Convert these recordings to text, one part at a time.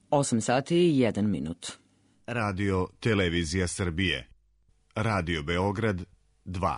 8 sati i 1 minut. Radio Televizija Srbije. Radio Beograd 2.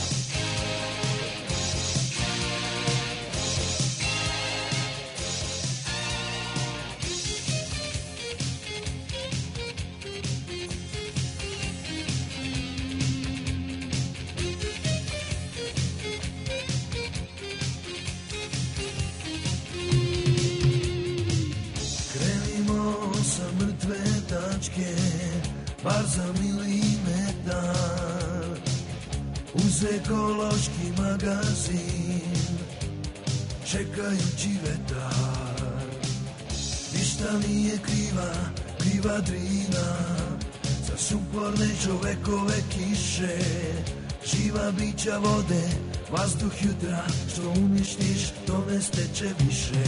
Bar za milimetar uz ekološki magazin čekajući vetar. Ništa nije kriva Drina za sumporne čovekove kiše, živa bića vode, vazduh jutra, što uništiš to ne steče više.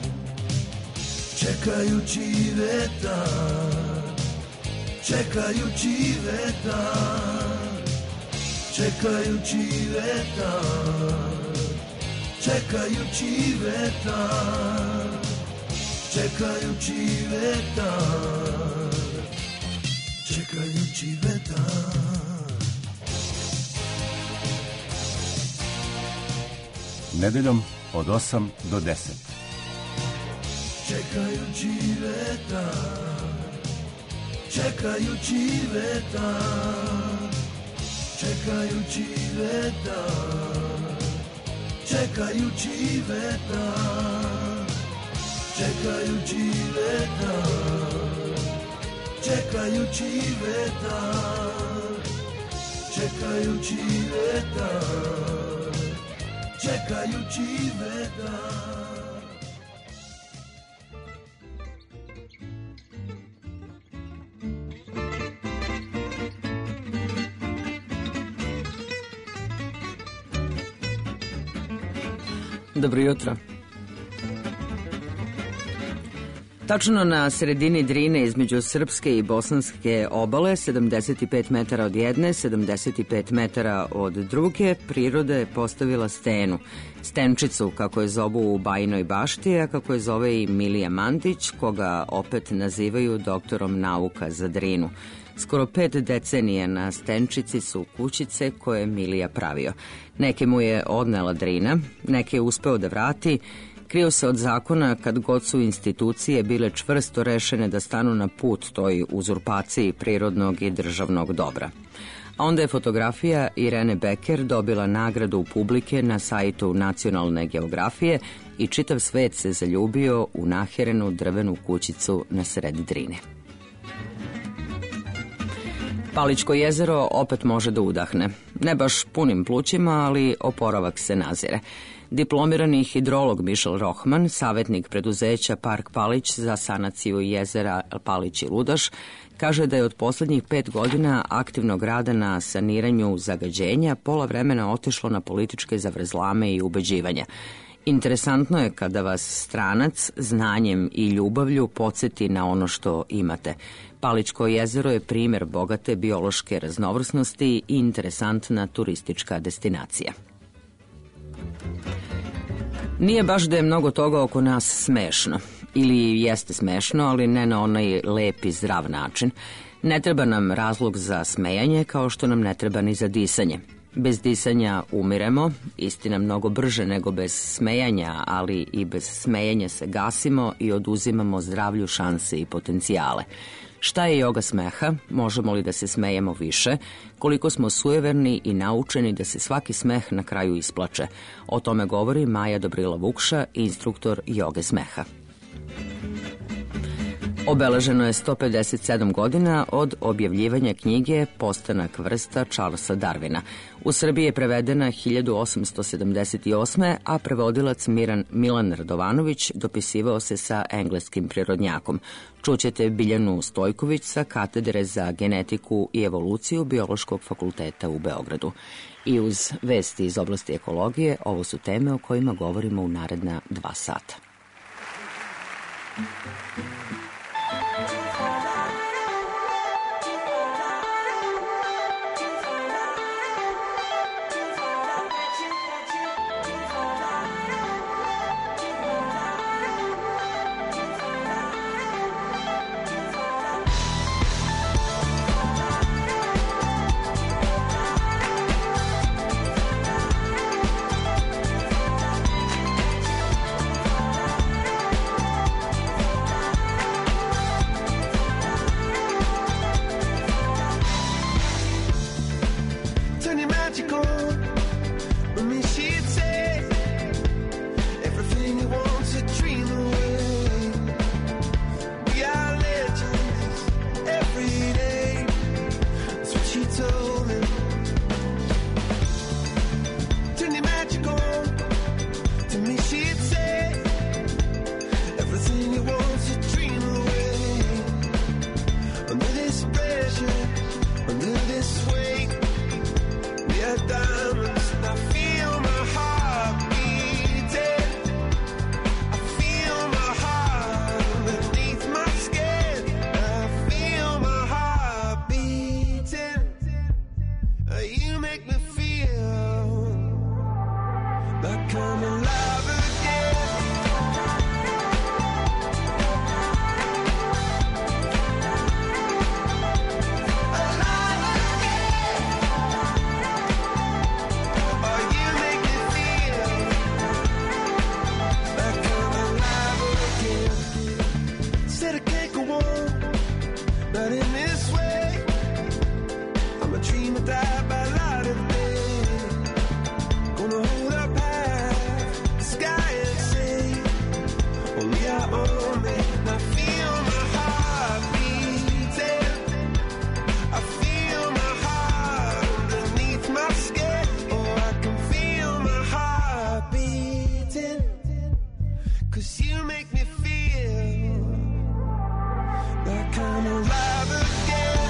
Čekajući vetar, čekajući vetar, čekajući vetar, čekajući vetar, čekajući vetar, čekajući vetar. Nedeljom od 8 do 10. Čekajući vetar, čekajući vetar, čekajući vetar, čekajući vetar, čekajući vetar, čekajući vetar, čekajući vetar, čekajući vetar. Dobro jutro. Tačno na sredini Drine između srpske i bosanske obale, 75 metara od jedne, 75 metara od druge, priroda je postavila stenu. Stenčicu, kako je zovu u Bajinoj Bašti, a kako je zove i Milija Mandić, koga opet nazivaju doktorom nauka za Drinu. Skoro 5 decenija na stenčici su kućice koje je Milija pravio. Neke mu je odnela Drina, neke je uspeo da vrati, krio se od zakona kad god su institucije bile čvrsto rešene da stanu na put toj uzurpaciji prirodnog i državnog dobra. A onda je fotografija Irene Beker dobila nagradu publike na sajtu Nacionalne geografije i čitav svet se zaljubio u naherenu drvenu kućicu na sred Drine. Paličko jezero opet može da udahne. Ne baš punim plućima, ali oporavak se nazire. Diplomirani hidrolog Mišel Rohman, savjetnik preduzeća Park Palić za sanaciju jezera Palić i Ludaš, kaže da je od poslednjih 5 godina aktivnog rada na saniranju zagađenja pola vremena otišlo na političke zavrzlame i ubeđivanja. Interesantno je kada vas stranac znanjem i ljubavlju podsjeti na ono što imate. Paličko jezero je primer bogate biološke raznovrsnosti i interesantna turistička destinacija. Nije baš da je mnogo toga oko nas smešno. Ili jeste smešno, ali ne na onaj lep i zdrav način. Ne treba nam razlog za smejanje, kao što nam ne treba ni za disanje. Bez disanja umiremo, istina mnogo brže nego bez smejanja, ali i bez smejanja se gasimo i oduzimamo zdravlju šanse i potencijale. Šta je joga smeha? Možemo li da se smejemo više? Koliko smo sujeverni i naučeni da se svaki smeh na kraju isplače? O tome govori Maja Dobrila-Vukša, instruktor joge smeha. Obeleženo je 157 godina od objavljivanja knjige Postanak vrsta Charlesa Darwina. U Srbiji je prevedena 1878. a prevodilac Milan Radovanović dopisivao se sa engleskim prirodnjakom. Čućete Biljanu Stojković sa katedre za genetiku i evoluciju Biološkog fakulteta u Beogradu. I uz vesti iz oblasti ekologije, ovo su teme o kojima govorimo u naredna 2 sata. said I can't go on, not in this way. I'm a dreamer died by light of day. Gonna hold up high the sky and say, only I own me. I feel my heart beating. I feel my heart underneath my skin. Oh, I can feel my heart beating. 'Cause you make me feel like I'm alive again.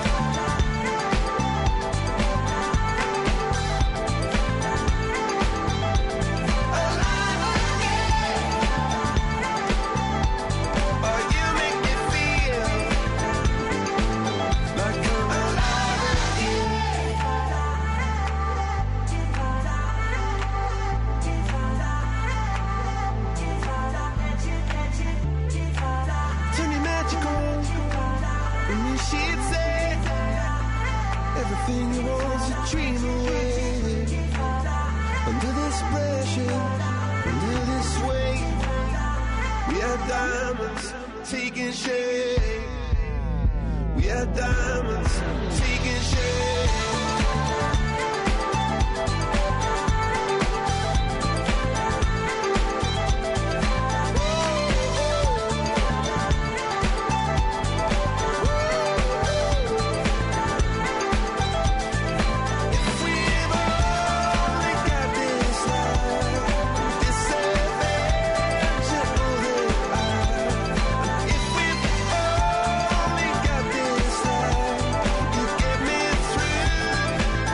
Alive again. Oh, you make me feel like I'm alive again. Turn your magic on, and you should say everything you want is a dream away. Under this pressure, under this weight, we are diamonds taking shape. We are diamonds taking shape. If we've only got this life, this adventure that if we've only got this life, you get me through.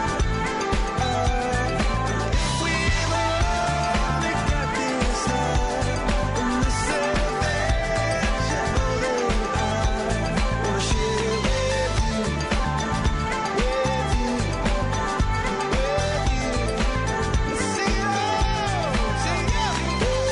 If we've only got this life, and this adventure that I wanna share with you, with you. Sing it out, sing it out.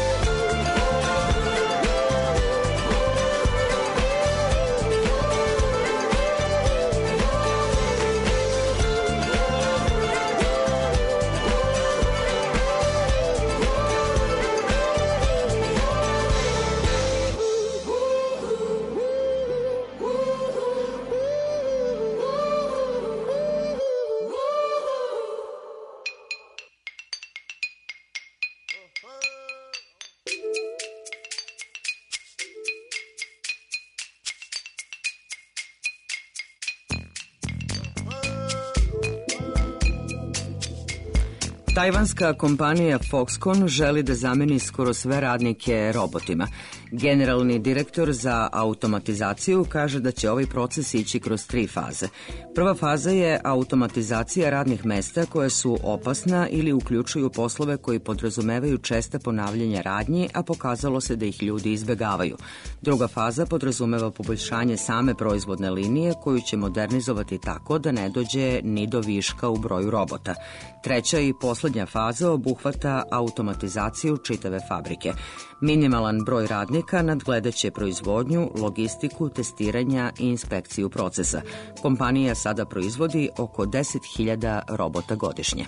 Tajvanska kompanija Foxconn želi da zameni skoro sve radnike robotima. Generalni direktor za automatizaciju kaže da će ovaj proces ići kroz 3 faze. Prva faza je automatizacija radnih mesta koje su opasna ili uključuju poslove koji podrazumevaju česta ponavljanja radnji, a pokazalo se da ih ljudi izbegavaju. Druga faza podrazumeva poboljšanje same proizvodne linije koju će modernizovati tako da ne dođe ni do viška u broju robota. Treća i poslednja faza obuhvata automatizaciju čitave fabrike. Minimalan broj radnika nadgledaće proizvodnju, logistiku, testiranja i inspekciju procesa. Kompanija sada proizvodi oko 10.000 robota godišnje.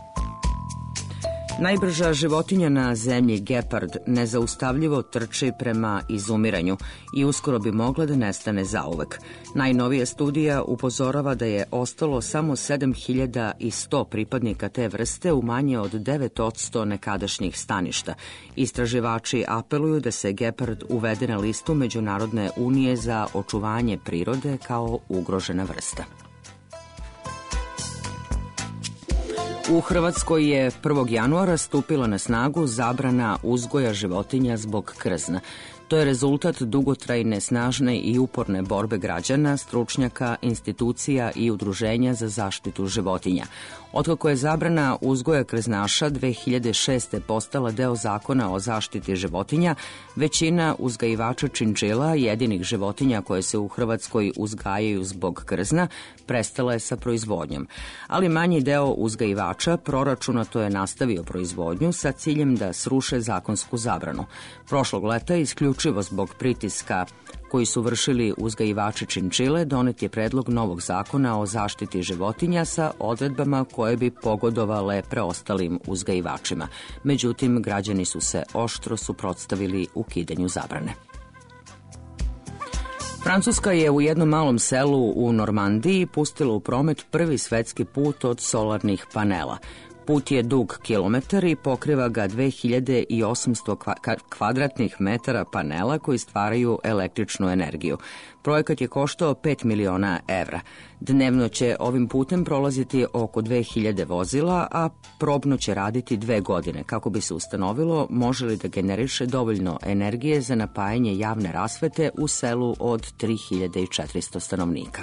Najbrža životinja na zemlji, gepard, nezaustavljivo trči prema izumiranju i uskoro bi mogla da nestane zauvek. Najnovija studija upozorava da je ostalo samo 7.100 pripadnika te vrste u manje od 9% nekadašnjih staništa. Istraživači apeluju da se gepard uvede na listu Međunarodne unije za očuvanje prirode kao ugrožena vrsta. U Hrvatskoj je 1. januara stupila na snagu zabrana uzgoja životinja zbog krzna. To je rezultat dugotrajne, snažne i uporne borbe građana, stručnjaka, institucija i udruženja za zaštitu životinja. Otkako je zabrana uzgoja krznaša 2006. postala deo zakona o zaštiti životinja, većina uzgajivača činčila, jedinih životinja koje se u Hrvatskoj uzgajaju zbog krzna, prestala je sa proizvodnjom. Ali manji deo uzgajivača proračunato je nastavio proizvodnju sa ciljem da sruše zakonsku zabranu. Prošlog leta, isključivo zbog pritiska koji su vršili uzgajivači činčile, donet je predlog novog zakona o zaštiti životinja sa odredbama koje bi pogodovale preostalim uzgajivačima. Međutim, građani su se oštro suprotstavili ukidanju zabrane. Francuska je u jednom malom selu u Normandiji pustila u promet prvi svetski put od solarnih panela. Put je dug kilometar i pokriva ga 2800 kvadratnih metara panela koji stvaraju električnu energiju. Projekat je koštao 5 miliona evra. Dnevno će ovim putem prolaziti oko 2000 vozila, a probno će raditi 2 godine kako bi se ustanovilo može li da generiše dovoljno energije za napajanje javne rasvete u selu od 3400 stanovnika.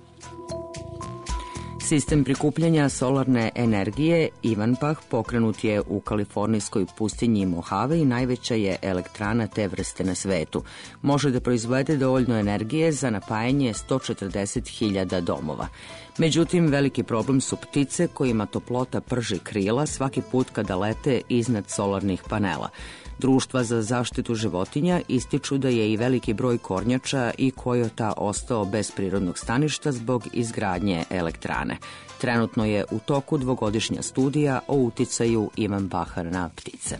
Sistem prikupljanja solarne energije Ivanpah pokrenut je u kalifornijskoj pustinji Mojave i najveća je elektrana te vrste na svetu. Može da proizvede dovoljno energije za napajanje 140.000 domova. Međutim, veliki problem su ptice kojima toplota prži krila svaki put kada lete iznad solarnih panela. Društva za zaštitu životinja ističu da je i veliki broj kornjača i kojota ostao bez prirodnog staništa zbog izgradnje elektrane. Trenutno je u toku 2-godišnja studija o uticaju Ivanpaha na ptice.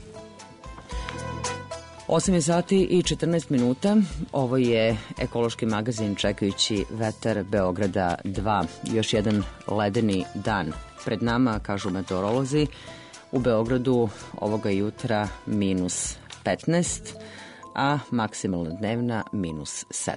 8 sati i 14 minuta. Ovo je ekološki magazin čekajući vetar Beograda 2. Još jedan ledeni dan pred nama, kažu meteorolozi. U Beogradu ovoga jutra minus 15, a maksimalna dnevna minus 7.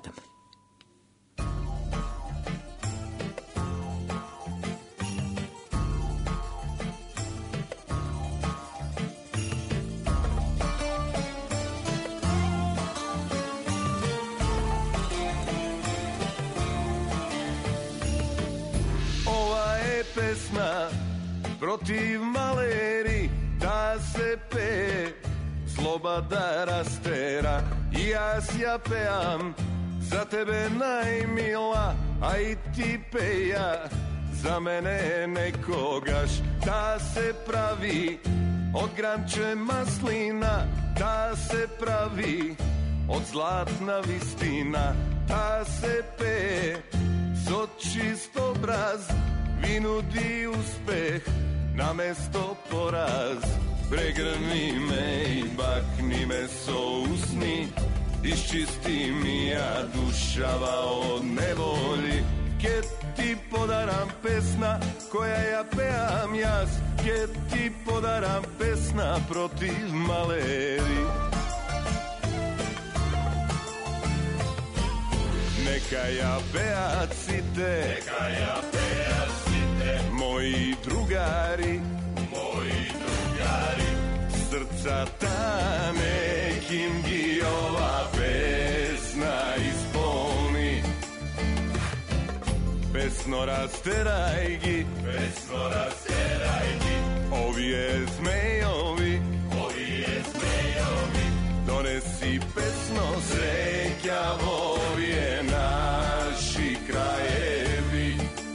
Ova je pesma protiv maleri, da se pe, zloba da rastera. I ja pejam za tebe najmila, a i ti peja za mene nekogaš. Da se pravi od granče maslina, da se pravi od zlatna vistina. Da se pe so čist obraz, vinudi uspeh na mesto poraz. Pregrni me i bakni me so usni, iščisti mi ja dušava od nevolji. Ke ti podaram pesna koja ja pejam jas, ke ti podaram pesna protiv maleri. Neka ja pejacite, neka ja pejacite, moji drugari, srca ta nekim gi ova pesna ispolni. Pesno rasterajgi, ovije zmejovi, donesi pesno srećavovije naši krajevi.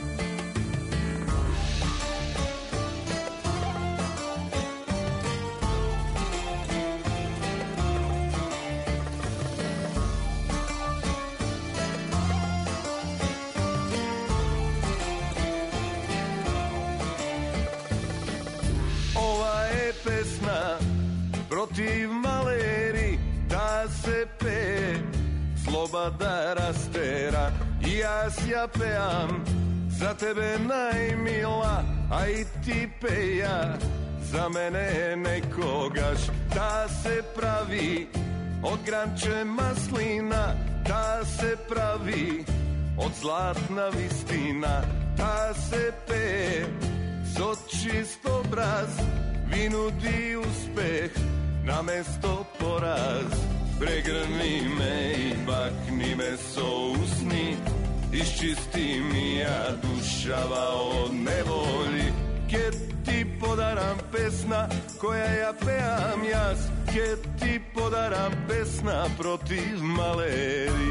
Pesna protiv maleri, da se pe, zloba da rastera. I ja pejam za tebe najmila, a i ti peja za mene nekogaš. Da se pravi od granče maslina, da se pravi od zlatna vistina. Da se pe so čist obraz, vinudi uspeh na mesto poraz. Pregrni me i bakni me so usni, iščisti mi ja dušava od nevolji. Ke ti podaram pesna koja ja pejam jas, ke ti podaram pesna protiv maleri.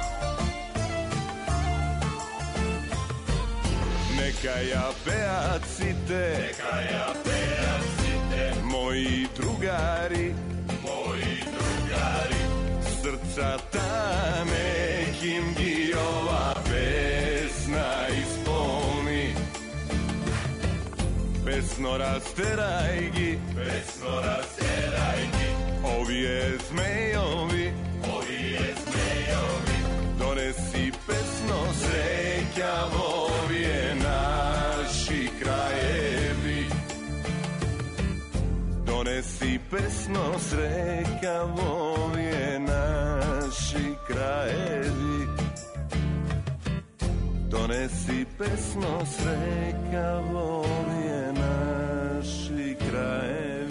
Neka ja pejacite, moji drugari, srca ta nekim gi ova pesna ispolni. Pesno rasterajgi, ovije zmejovi, donesi pesno sreka, ovje naši krajevi. Donesi pesno sreka, ovje naši krajevi.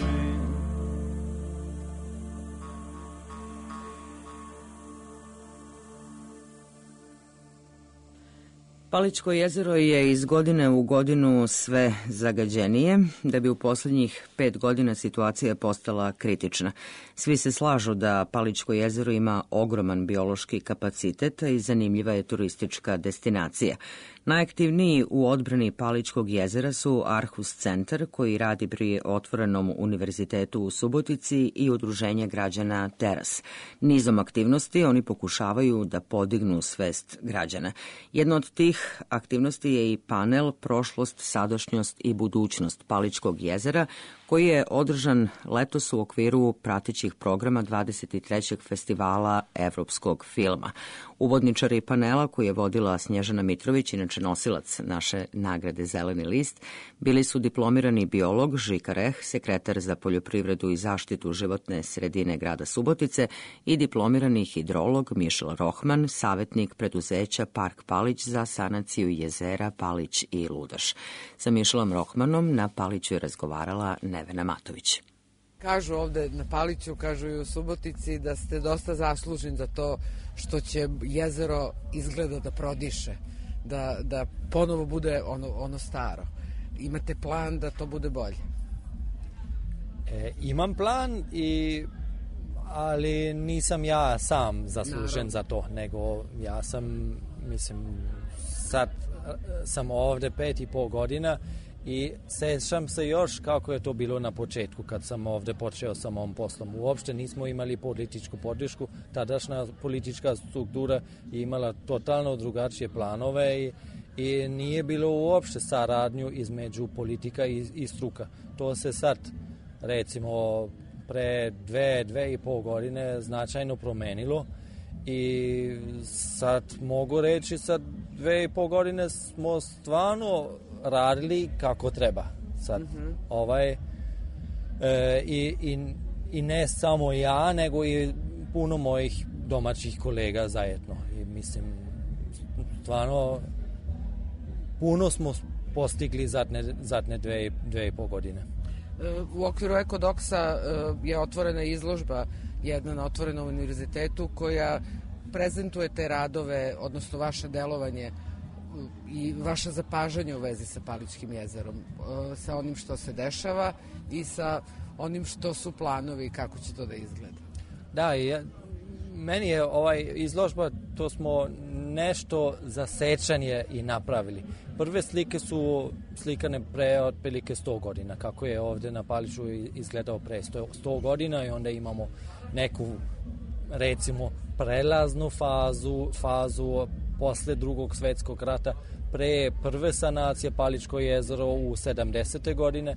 Palićko jezero je iz godine u godinu sve zagađenije, da bi u poslednjih 5 godina situacija postala kritična. Svi se slažu da Palićko jezero ima ogroman biološki kapacitet i zanimljiva je turistička destinacija. Najaktivniji u odbrani Palićkog jezera su Arhus centar, koji radi pri otvorenom univerzitetu u Subotici, i udruženje građana Teras. Nizom aktivnosti oni pokušavaju da podignu svest građana. Jedna od tih aktivnosti je i panel Prošlost, sadašnjost i budućnost Palićkog jezera, koji je održan letos u okviru pratećih programa 23. festivala evropskog filma. Uvodničari panela, koji je vodila Snježana Mitrović, inače nosilac naše nagrade Zeleni list, bili su diplomirani biolog Žika Reh, sekretar za poljoprivredu i zaštitu životne sredine grada Subotice, i diplomirani hidrolog Mišel Rohman, savjetnik preduzeća Park Palić za sanaciju jezera Palić i Ludaš. Sa Mišelom Rohmanom na Paliću je razgovarala Nevena Matović. Kažu ovde na Paliću, kažu i u Subotici, da ste dosta zaslužni za to što će jezero izgleda da prodiše, da ponovo bude ono staro. Imate plan da to bude bolje? Imam plan, ali nisam ja sam zaslužen za to, nego ja sam, sad sam ovde 5,5 godina i sećam se još kako je to bilo na početku kad sam ovde počeo sa mom poslom. Uopšte nismo imali političku podršku, tadašnja politička struktura je imala totalno drugačije planove i nije bilo uopšte saradnju između politika i struka. To se sad, recimo, pre 2,5 godine značajno promenilo i sad mogu reći, sad 2,5 godine smo stvarno radili kako treba. Sad, i ne samo ja, nego i puno mojih domaćih kolega zajedno. I mislim, stvarno puno smo postigli zadnje 2,5 godine. U okviru Ekodoksa je otvorena izložba jedna na otvorenom univerzitetu koja prezentuje te radove, odnosno vaše delovanje i vaše zapažanje u vezi sa Palićkim jezerom, sa onim što se dešava i sa onim što su planovi i kako će to da izgleda. Da, meni je izložba, to smo nešto za sećanje i napravili. Prve slike su slikane pre otprilike 100 godina, kako je ovde na Paliću izgledao pre 100 godina i onda imamo neku, recimo, prelaznu fazu posle Drugog svetskog rata, pre prve sanacije Palićko jezero u 70. godine.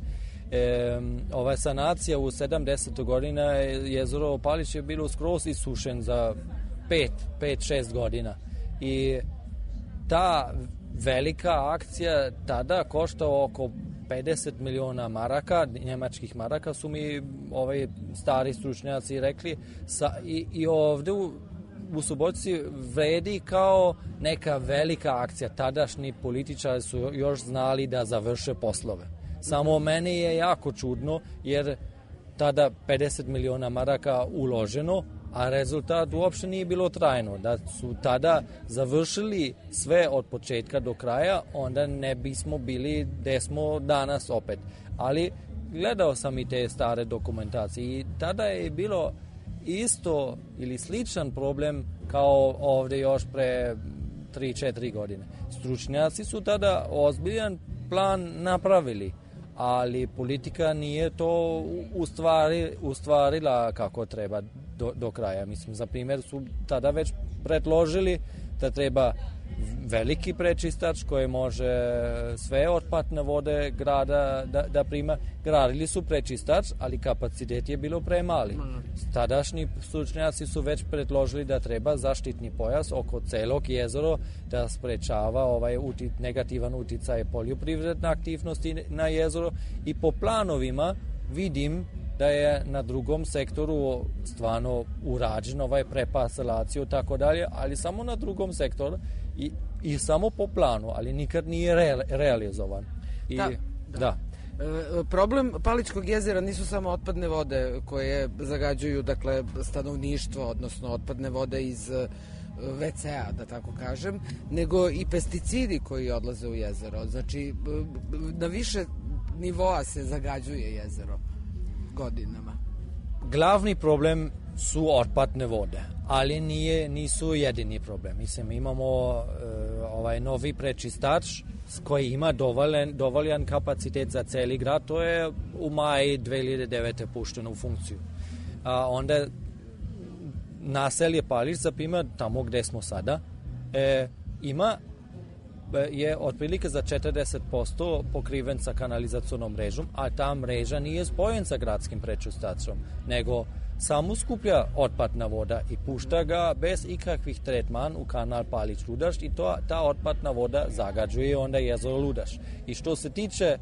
Ova sanacija u 70. godina jezero Palić je bilo skroz isušen za 5-6 godina i ta velika akcija tada košta oko 50 miliona maraka, njemačkih maraka su mi stari stručnjaci rekli, i ovde u Subotici vredi kao neka velika akcija. Tadašnji političari su još znali da završe poslove. Samo meni je jako čudno jer tada 50 miliona maraka uloženo, a rezultat uopšte nije bilo trajno. Da su tada završili sve od početka do kraja, onda ne bismo bili gde smo danas opet. Ali gledao sam i te stare dokumentacije i tada je bilo isto ili sličan problem kao ovde još pre 3-4 godine. Stručnjaci su tada ozbiljan plan napravili, ali politika nije to ustvarila kako treba do kraja. Mislim, za primjer su tada već predložili da treba veliki prečistač koji može sve otpadne vode grada da prima. Gradili su prečistač, ali kapacitet je bilo premali. Tadašnji stručnjaci su već predložili da treba zaštitni pojas oko celog jezera da sprečava negativan uticaj poljoprivredne aktivnosti na jezero i po planovima vidim da je na drugom sektoru stvarno urađen ovaj preparcelaciju i tako dalje, ali samo na drugom sektoru i samo po planu, ali nikad nije realizovan. Da. Problem Palićkog jezera nisu samo otpadne vode koje zagađuju, dakle, stanovništvo, odnosno otpadne vode iz WC-a, da tako kažem, nego i pesticidi koji odlaze u jezero. Znači, na više nivoa se zagađuje jezero godinama. Glavni problem su otpadne vode, ali nisu jedini problem. Mislim, imamo ovaj novi prečistač koji ima dovoljan kapacitet za celi grad, to je u maji 2009. pušteno u funkciju. A onda naselje Palić, zaprimjer, tamo gde smo sada, je otprilike za 40% pokriven sa kanalizacionom mrežom, a ta mreža nije spojen sa gradskim prečistačom, nego samo skuplja otpadna voda i pušta ga bez ikakvih tretman u kanal Palić-Ludaš i ta otpadna voda zagađuje onda jezero Ludaš. I što se tiče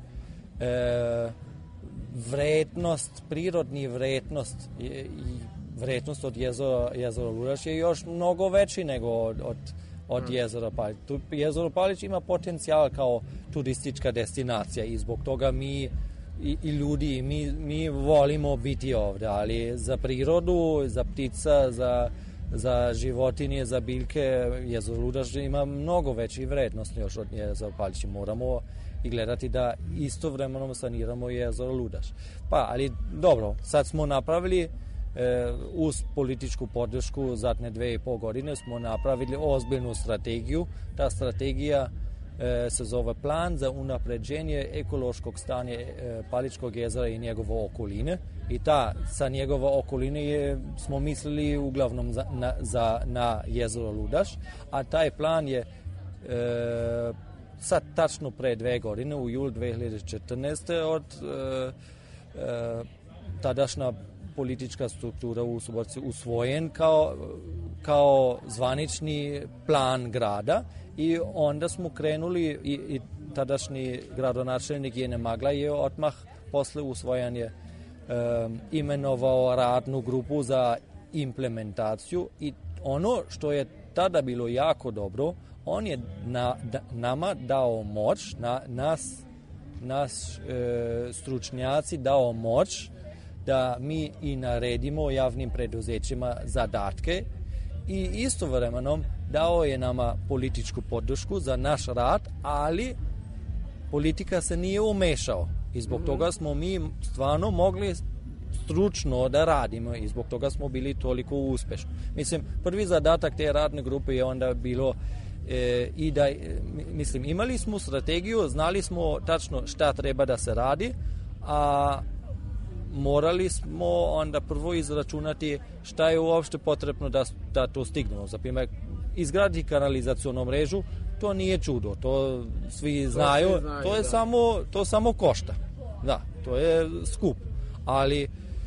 prirodni vrednost od jezera Ludaš je još mnogo veći nego od jezera Palić. Jezero Palić ima potencijal kao turistička destinacija i zbog toga mi i ljudi, mi volimo biti ovde, ali za prirodu, za ptica, za životinje, za biljke, jezero Ludaš ima mnogo veći vrednost još od jezera Palić. Moramo i gledati da istovremeno saniramo jezero Ludaš. Ali dobro, sad smo napravili uz političku podršku zadnje 2,5 godine smo napravili ozbiljnu strategiju. Ta strategija se zove Plan za unapređenje ekološkog stanja Palićkog jezera i njegove okoline. I sa njegove okoline smo mislili uglavnom na jezero Ludaš, a taj plan je sad tačno pre 2 godine, u julu 2014. od tadašnja politička struktura u Subotici usvojen kao zvanični plan grada i onda smo krenuli i tadašnji gradonačelnik Jene Magla je odmah posle usvojanja imenovao radnu grupu za implementaciju i ono što je tada bilo jako dobro, on je nama dao moć, nas stručnjaci dao moć da mi i naredimo javnim preduzećima zadatke i istovremeno dao je nama političku podršku za naš rad, ali politika se nije umešao i zbog toga smo mi stvarno mogli stručno da radimo i zbog toga smo bili toliko uspešni. Mislim, prvi zadatak te radne grupe je onda bilo i da, mislim, imali smo strategiju, znali smo tačno šta treba da se radi, a morali smo onda prvo izračunati šta je uopšte potrebno da to stignemo. Za primjer, izgraditi kanalizacionu mrežu, to nije čudo, to svi znaju, to samo košta. Da, to je skup. Ali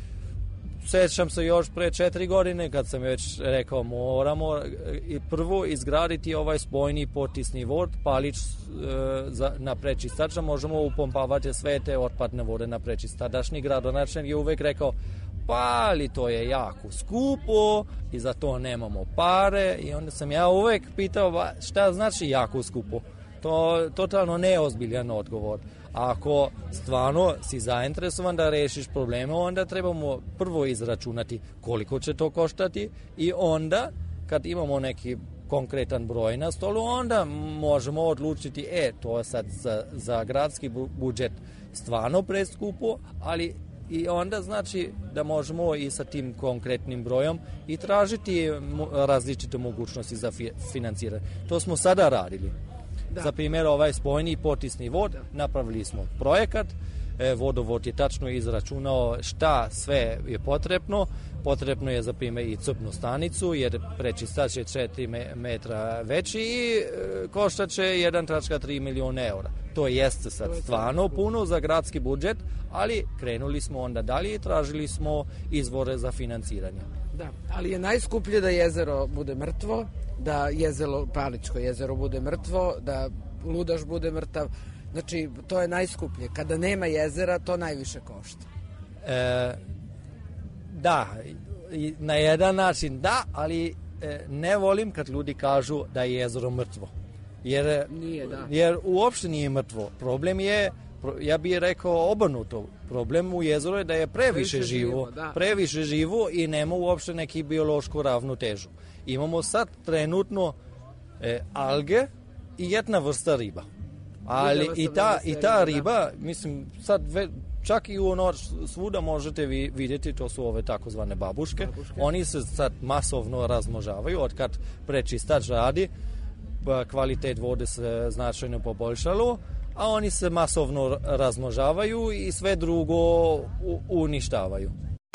sećam se još pre 4 godine kad sam već rekao moramo prvo izgraditi ovaj spojni potisni vod Palić na prečistača, možemo upompavati sve te otpadne vode na prečistač. Tadašnji gradonačelnik je uvek rekao ali to je jako skupo i za to nemamo pare i onda sam ja uvek pitao šta znači jako skupo. To totalno neozbiljan odgovor. Ako stvarno si zainteresovan da rešiš probleme, onda trebamo prvo izračunati koliko će to koštati i onda kad imamo neki konkretan broj na stolu, onda možemo odlučiti to je sad za gradski budžet stvarno preskupo, ali i onda znači da možemo i sa tim konkretnim brojom i tražiti različite mogućnosti za financiranje. To smo sada radili. Da. Za primjer, ovaj spojni potisni vod, napravili smo projekat, vodovod je tačno izračunao šta sve je potrebno. Potrebno je za primjer i crpnu stanicu, jer prečistač je 4 metra veći i koštat će 1,3 miliona eura. To jeste sad stvarno puno za gradski budžet, ali krenuli smo onda dalje i tražili smo izvore za financiranje. Da, ali je najskuplje da jezero bude mrtvo, da Palićko jezero bude mrtvo, da Ludaš bude mrtav. Znači, to je najskuplje. Kada nema jezera, to najviše košta. Da, na jedan način da, ali ne volim kad ljudi kažu da je jezero mrtvo. Jer uopšte nije mrtvo. Problem je, ja bih rekao obrnuto, problem u jezeru je da je previše živo i nema uopšte neki biološku ravnotežu. Imamo sad trenutno alge i jedna vrsta riba. Ali i ta riba, mislim, sad čak i svuda možete vidjeti, to su ove takozvane babuške. Oni se sad masovno razmnožavaju, od kad prečistač radi, kvalitet vode se značajno poboljšalo, a oni se masovno razmnožavaju i sve drugo uništavaju.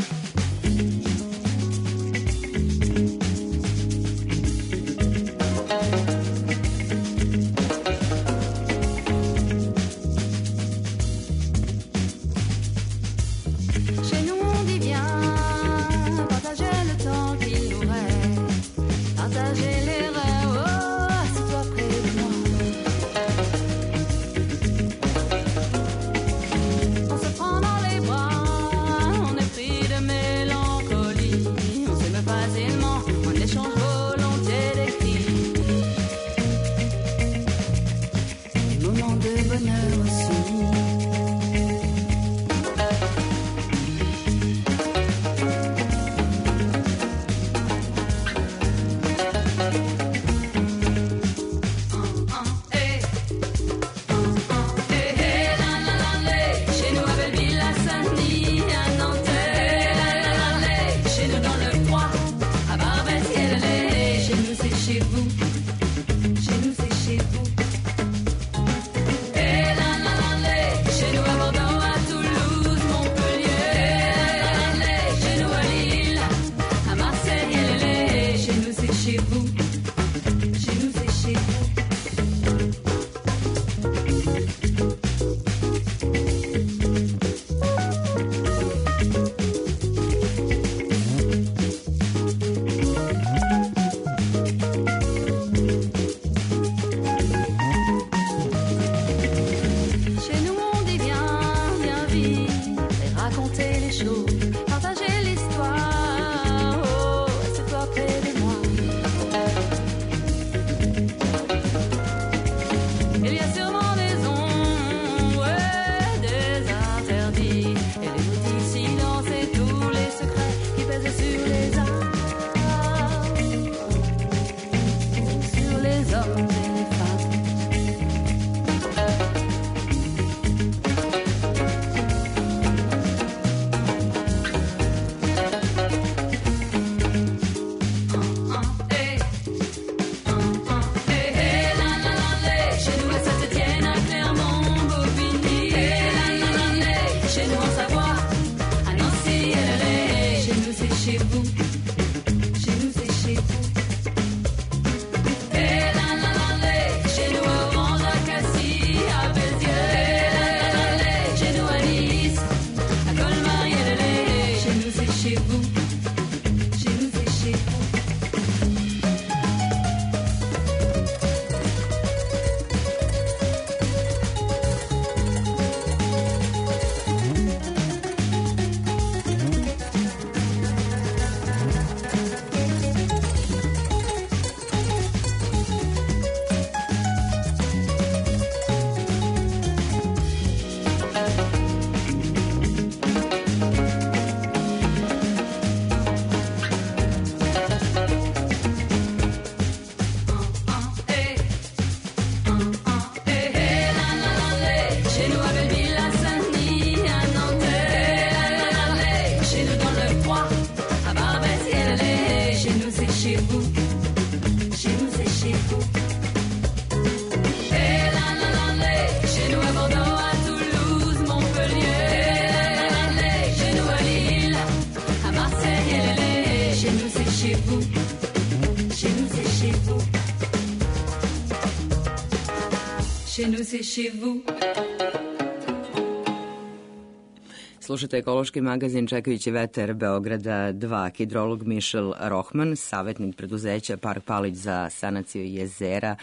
Slušajte ekološki magazin Čekajući veter Beograda 2. Hidrolog Mišel Rohman, savjetnik preduzeća Park Palić za sanaciju jezera,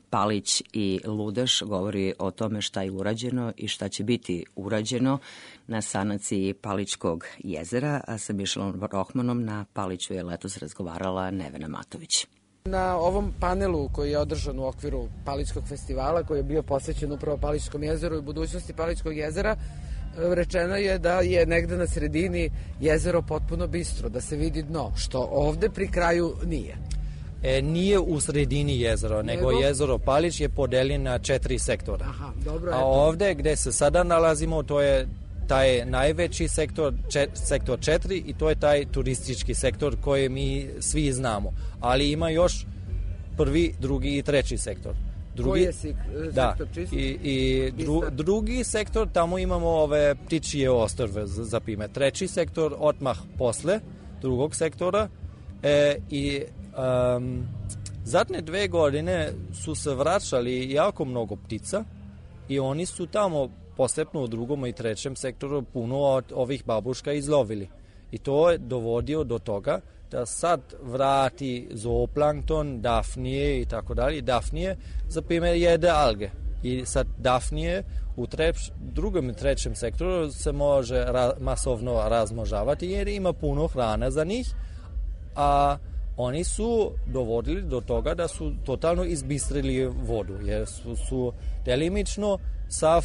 Palić i Ludeš govori o tome šta je urađeno i šta će biti urađeno na sanaciji Palićkog jezera, a sa Mišelom Rohmanom na Paliću je letos razgovarala Nevena Matović. Na ovom panelu koji je održan u okviru Palićkog festivala, koji je bio posvećen upravo Palićkom jezeru i budućnosti Palićkog jezera, rečeno je da je negde na sredini jezero potpuno bistro, da se vidi dno, što ovde pri kraju nije. Nije u sredini jezero, nego jezero Palić je podeljen na 4 sektora. Aha, dobro. A ovde gde se sada nalazimo, to je taj najveći sektor, sektor 4, i to je taj turistički sektor koji mi svi znamo. Ali ima još prvi, drugi i treći sektor. Koji je sektor čisti? Drugi sektor, tamo imamo ove ptičije ostrve za primjer. Treći sektor odmah posle drugog sektora zadnje 2 godine su se vraćali jako mnogo ptica i oni su tamo posebno u drugom i trećem sektoru puno od ovih babuška izlovili. I to je dovodio do toga da sad vrati zooplankton, dafnije i tako dalje. Dafnije, za primjer, jede alge. I sad dafnije u drugom i trećem sektoru se može masovno razmnožavati jer ima puno hrane za njih, a oni su dovodili do toga da su totalno izbistrili vodu, jer su delimično sav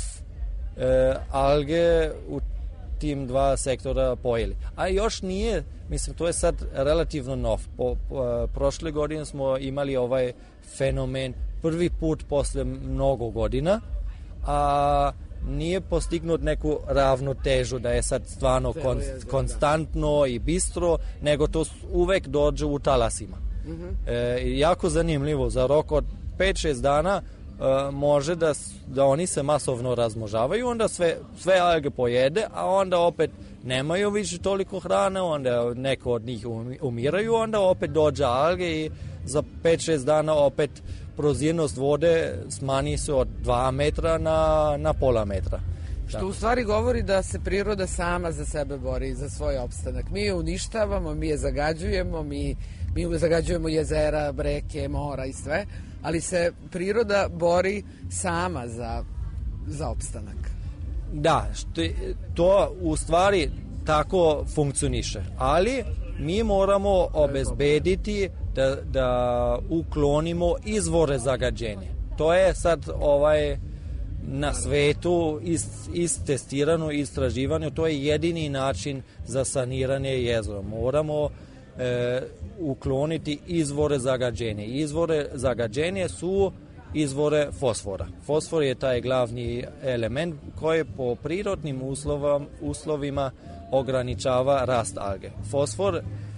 alge u tim 2 sektora pojeli. A još nije, mislim, to je sad relativno nov. Prošle godine smo imali ovaj fenomen prvi put posle mnogo godina, a nije postignut neku ravnotežu da je sad stvarno konstantno i bistro, nego to uvek dođe u talasima. Jako zanimljivo, za rok od 5-6 dana može da oni se masovno razmnožavaju, onda sve alge pojede, a onda opet nemaju više toliko hrane, onda neko od njih umiraju, onda opet dođe alge i za 5-6 dana opet prozirnost vode smanji se od 2 metra na pola metra. Što u stvari govori da se priroda sama za sebe bori, za svoj opstanak. Mi je uništavamo, mi je zagađujemo, mi zagađujemo jezera, reke, mora i sve, ali se priroda bori sama za opstanak. Da, to u stvari tako funkcioniše, ali mi moramo obezbediti da uklonimo izvore zagađenja. To je sad na svetu istestirano, istraživano, to je jedini način za saniranje jezera. Moramo ukloniti izvore zagađenja. Izvore zagađenja su izvore fosfora. Fosfor je taj glavni element koji po prirodnim uslovima ograničava rast alge. Fosfor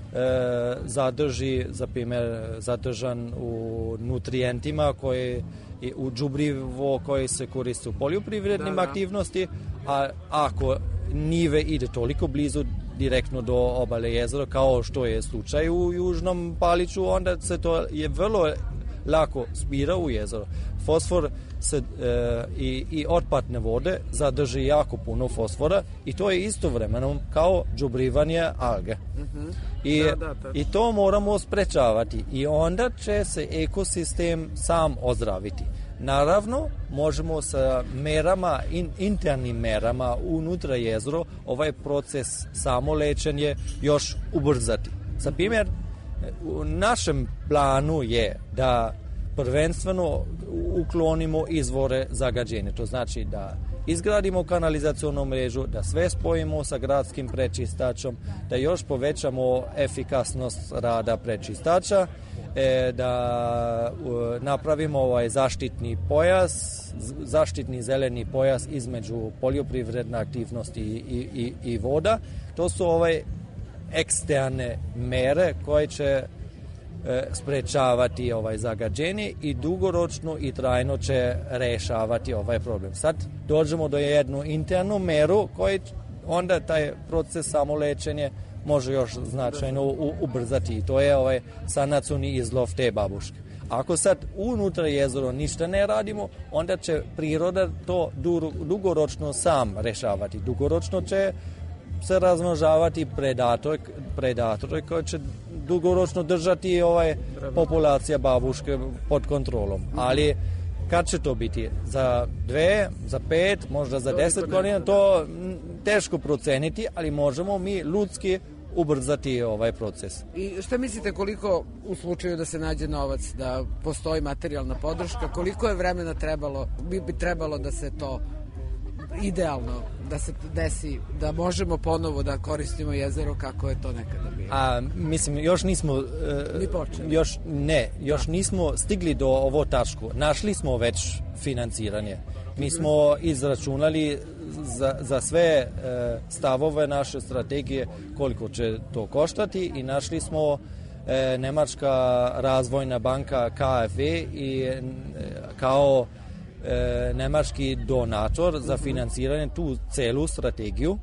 zadržan u nutrijentima koji u đubrivo koji se koristi u poljoprivrednim aktivnosti, a ako nive ide toliko blizu direktno do obale jezera kao što je slučaj u Južnom Paliću, onda se to je vrlo lako spira u jezero. Fosfor i otpadne vode zadrži jako puno fosfora i to je istovremeno kao đubrivanje alge. I to moramo sprečavati i onda će se ekosistem sam ozdraviti. Naravno, možemo sa merama, internim merama unutra jezero ovaj proces samolečenja još ubrzati. Za primjer, u našem planu je da prvenstveno uklonimo izvore zagađenja. To znači da izgradimo kanalizacionu mrežu, da sve spojimo sa gradskim prečistačom, da još povećamo efikasnost rada prečistača, da napravimo ovaj zaštitni pojas, zaštitni zeleni pojas između poljoprivredne aktivnosti i voda. To su eksterne mere koje će sprečavati zagađenje i dugoročno i trajno će rešavati ovaj problem. Sad dođemo do jednu internu meru koji onda taj proces samolečenja može još značajno ubrzati i to je sanacioni izlov te babuške. Ako sad unutra jezero ništa ne radimo, onda će priroda to dugoročno sam rešavati. Dugoročno će se razmnožavati predatore koji će dugoročno držati populacija babuške pod kontrolom. Ali kad će to biti? Za 2, za 5, možda za 10 godina, to teško proceniti, ali možemo mi ljudski ubrzati ovaj proces. I šta mislite koliko u slučaju da se nađe novac, da postoji materijalna podrška, koliko je vremena bi trebalo da se to idealno da se desi, da možemo ponovo da koristimo jezero kako je to nekada bilo? Mislim, još nismo ni počeli. Još nismo stigli do ovo tačku. Našli smo već financiranje. Mi smo izračunali za sve stavove naše strategije koliko će to koštati i našli smo Nemačka razvojna banka KfW i kao nemački donator za financiranje tu celu strategiju.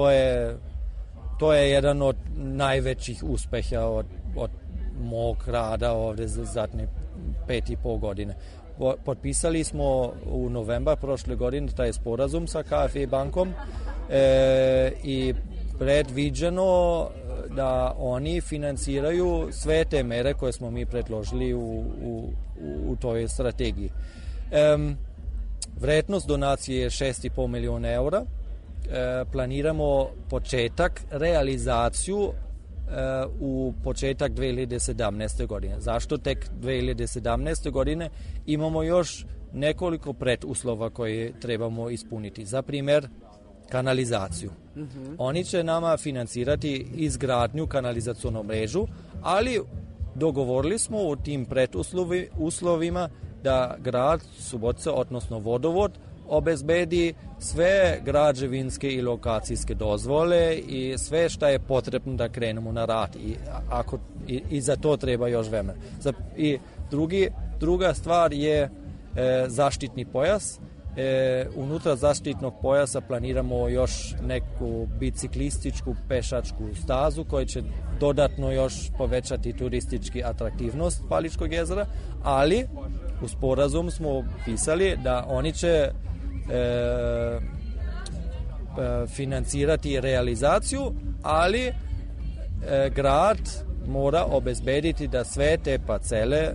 To je jedan od najvećih uspeha od mog rada ovde za zadnje 5,5 godine. Potpisali smo u novembar prošle godine taj sporazum sa KfW bankom i predviđeno da oni financiraju sve te mere koje smo mi predložili u toj strategiji. Vrednost donacije je 6,5 miliona eura. Planiramo početak, realizaciju u početak 2017. godine. Zašto tek 2017. godine? Imamo još nekoliko preduslova koje trebamo ispuniti. Za primjer, kanalizaciju. Oni će nama financirati izgradnju kanalizacionu mrežu, ali dogovorili smo u tim preduslovima da grad Subotica, odnosno vodovod, obezbedi sve građevinske i lokacijske dozvole i sve što je potrebno da krenemo na rad i za to treba još vremena. I druga stvar je zaštitni pojas. Unutra zaštitnog pojasa planiramo još neku biciklističku pešačku stazu koja će dodatno još povećati turistički atraktivnost Paličkog jezera, ali u sporazum smo pisali da oni će financirati realizaciju, ali grad mora obezbediti da sve te parcele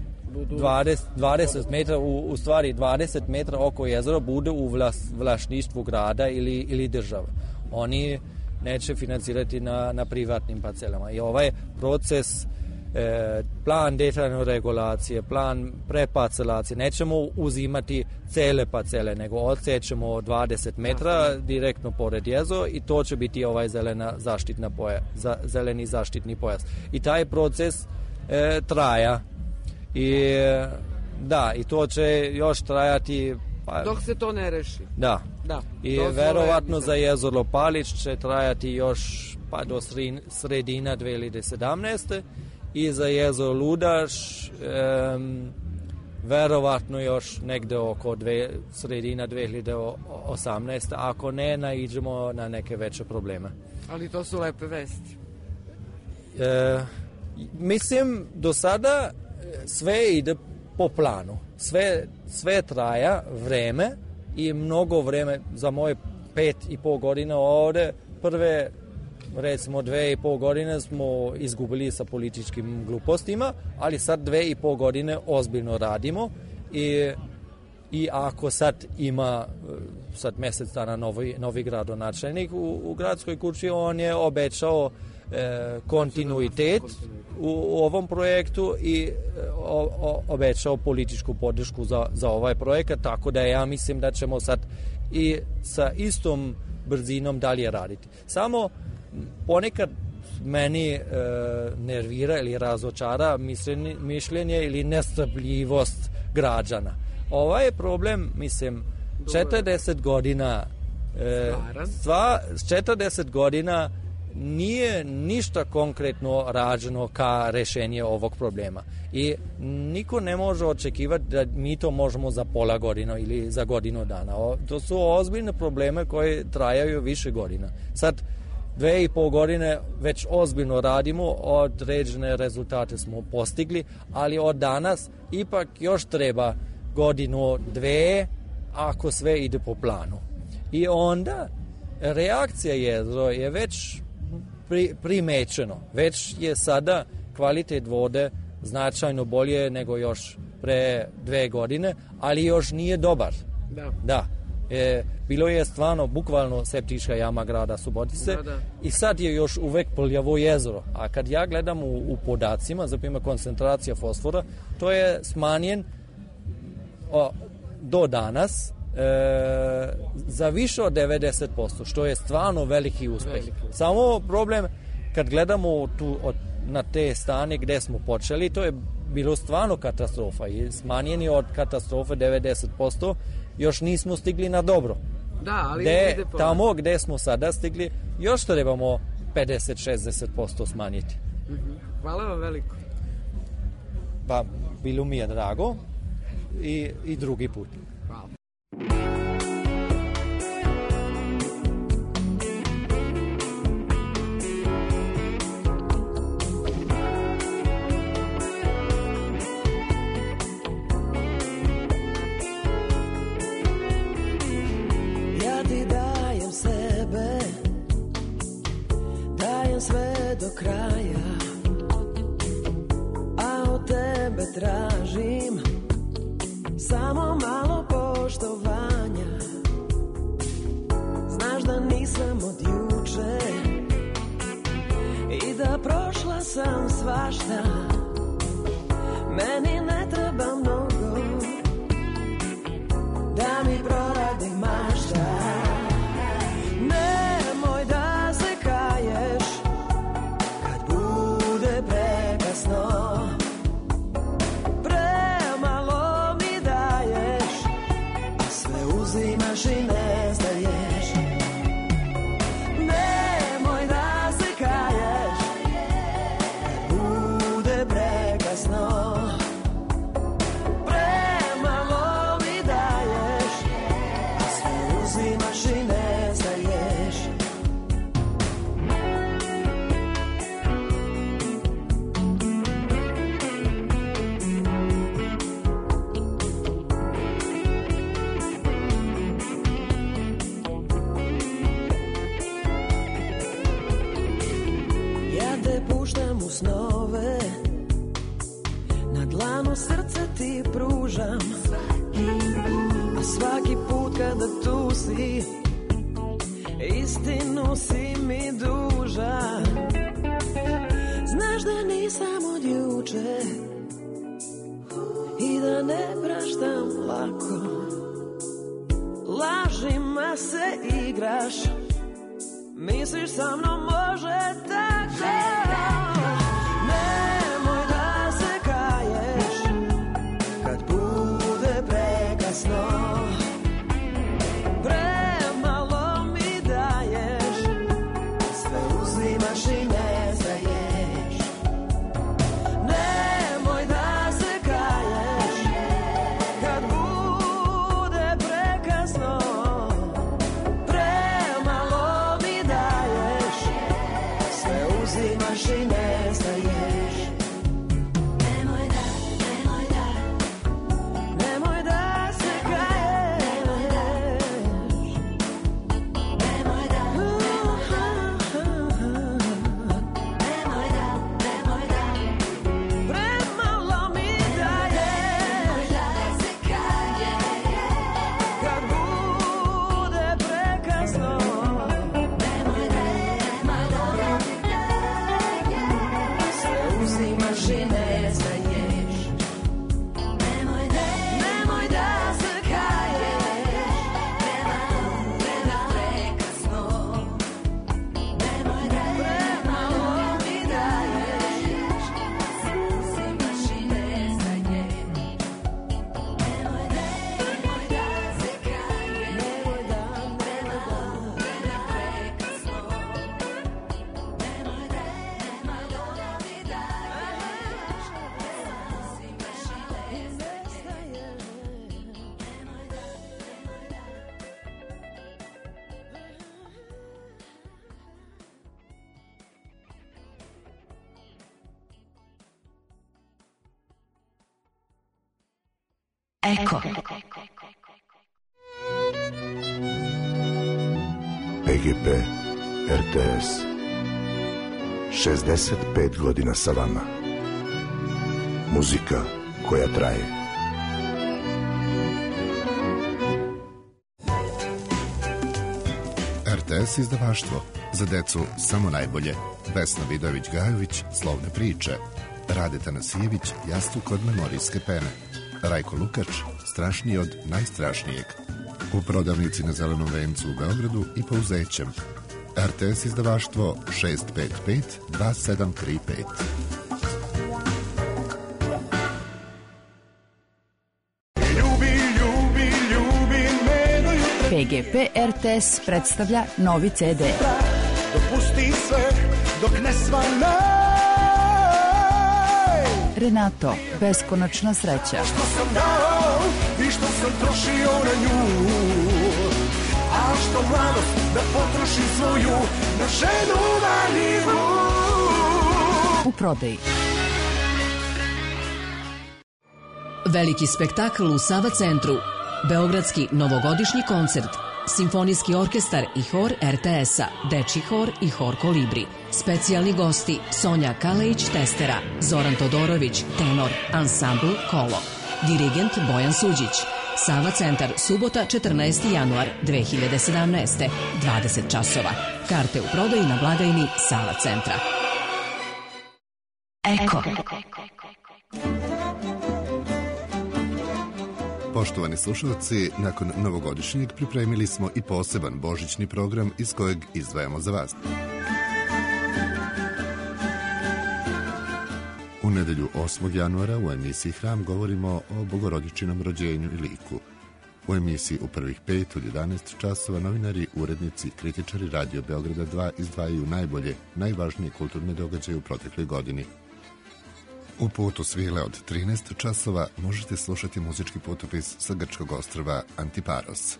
20 metra, u stvari 20 metra oko jezera bude u vlasništvu grada ili države. Oni neće financirati na privatnim parcelama. I ovaj proces, plan detaljne regulacije, plan preparcelacije, nećemo uzimati cele parcele, nego odsećemo 20 metra direktno pored jezera i to će biti ovaj zeleni zaštitni pojas. I taj proces traja. I to će još trajati dok se to ne reši. Da. I verovatno za jezero Palić će trajati još do sredina 2017. i za jezero Ludaš verovatno još negde oko sredina 2018. ako ne naiđemo na neke veće probleme. Ali to su lepe vesti. Mislim, do sada sve ide po planu. Sve traja vreme i mnogo vreme. Za moje 5,5 godina ovde, prve recimo 2,5 godine smo izgubili sa političkim glupostima, ali sad 2,5 godine ozbiljno radimo i ako sad ima mesec dana novi gradonačelnik u gradskoj kući, on je obećao kontinuitet u ovom projektu i obećao političku podršku za ovaj projekat, tako da ja mislim da ćemo sad i sa istom brzinom dalje raditi. Samo ponekad meni nervira ili razočara mišljenje ili nestrpljivost građana. Ovaj problem, mislim, 40 godina 40 godina nije ništa konkretno rađeno ka rešenje ovog problema. I niko ne može očekivati da mi to možemo za pola godina ili za godinu dana. To su ozbiljne probleme koje trajaju više godina. Sad 2,5 godine već ozbiljno radimo, određene rezultate smo postigli, ali od danas ipak još treba godinu, dve, ako sve ide po planu. I onda reakcija jezera je već primećeno. Već je sada kvalitet vode značajno bolje nego još pre 2 godine, ali još nije dobar. Da. Bilo je stvarno bukvalno septička jama grada Subotice i sad je još uvek prljavo jezero. A kad ja gledam u podacima, zaprimjer koncentracija fosfora, to je smanjen do danas za više od 90%, što je stvarno veliki uspeh. Samo problem kad gledamo na te stane gde smo počeli, to je bilo stvarno katastrofa i smanjeni od katastrofe 90%, još nismo stigli na dobro. Da, ali tamo gde smo sada stigli, još trebamo 50-60% smanjiti. Hvala vam veliko. Pa, bilo mi je drago i drugi put. Hvala. Sve do kraja, a od tebe tražim samo malo poštovanja. Znaš da nisam od juče i da prošla sam svašta. Meni ne treba mnogo da mi proradi mašta. Nemoj da se kaješ prekasno, premalo mi daješ, sve uzimaš i ne zdaješ. Nemoj da se kaješ kad bude prekasno, premalo mi daješ, sve uzimaš i ne zdaješ. Snove, na dlanu srce ti pružam, a svaki put kada tu si, istinu si mi dužan. Znaš da nisam od juče i da ne praštam lako, lažima se igraš, misliš sa mnom može tako. Nemoj da se kaješ kad bude prekasno, premalo mi daješ, sve uzimaš i ne zdaješ. Nemoj da se kaješ kad bude prekasno, premalo mi daješ, sve uzimaš i ne zdaješ. Eko. PGP RTS 65 godina sa vama. Muzika koja traje. RTS izdavaštvo. Za decu samo najbolje. Vesna Vidojević-Gajović, Slovne priče. Rade Tanasijević, Jastuk od memorijske pene. Rajko Lukač, Strašniji od najstrašnijeg. U prodavnici na Zelenom vencu u Beogradu i po Uzećem. RTS izdavaštvo 655 2735. PGP RTS predstavlja novi CD. Dopusti sve dok ne svane. Renato, beskonačna sreća. Što sam dao i što sam trošio na nju, a što mladost da potrošim svoju na ženu valjivu. U prodaji. Veliki spektakl u Sava centru. Beogradski novogodišnji koncert. Simfonijski orkestar i hor RTS-a, dečji hor i hor Kolibri. Specijalni gosti Sonja Kalejić-Testera, Zoran Todorović, tenor, ansambl Kolo. Dirigent Bojan Suđić. Sava centar, subota 14. januar 2017. 20 časova. Karte u prodaji na blagajni Sava centra. Eko. Poštovani slušalci, nakon novogodišnjeg pripremili smo i poseban božićni program iz kojeg izdvajamo za vas. U nedelju 8. januara u emisiji Hram govorimo o Bogorodičinom rođenju i liku. U emisiji u prvih 5 od 11 časova novinari, urednici, kritičari Radio Beograda 2 izdvajaju najbolje, najvažnije kulturne događaje u protekloj godini. U putu svile od 13 časova možete slušati muzički putopis sa grčkog ostrva Antiparos.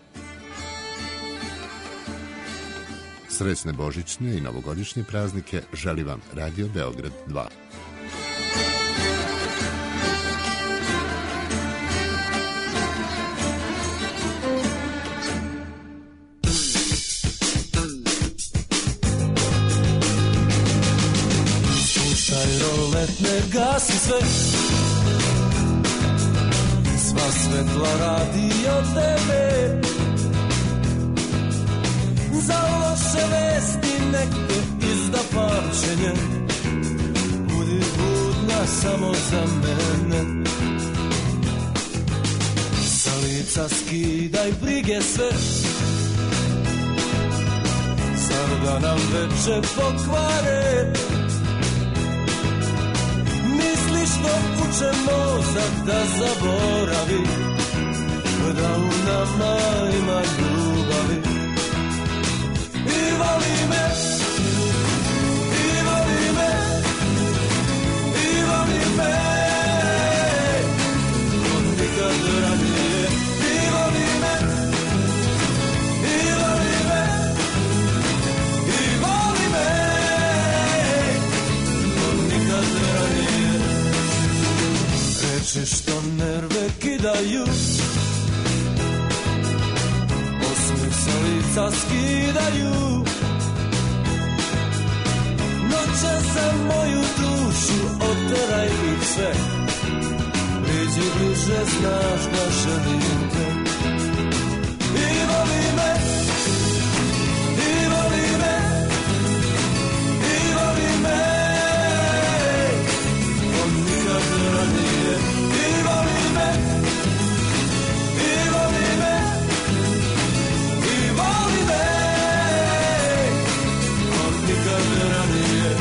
Srećne božićne i novogodišnje praznike želi vam Radio Beograd 2. Ne gasi sve, sva svetla radi od tebe. Za loše vesti nek te izda pamćenje, budi budna samo za mene. Sa lica skidaj brige sve, zar da nam veče pokvare. Što uče mozak da zaboravi, da u nama ima ljubavi. I voli me, i voli me, i voli me, od nikad ranije. I voli me, i voli me, i voli me, od nikad ranije. Reči što nerve kidaju, osmeh sa lica skidaju. Noće za moju dušu oteraj ih sve, priđi bliže, znaš da želim te. I voli me, i voli me, i voli me, od nikad ranije. I voli me, i voli me, i voli me, od nikad ranije.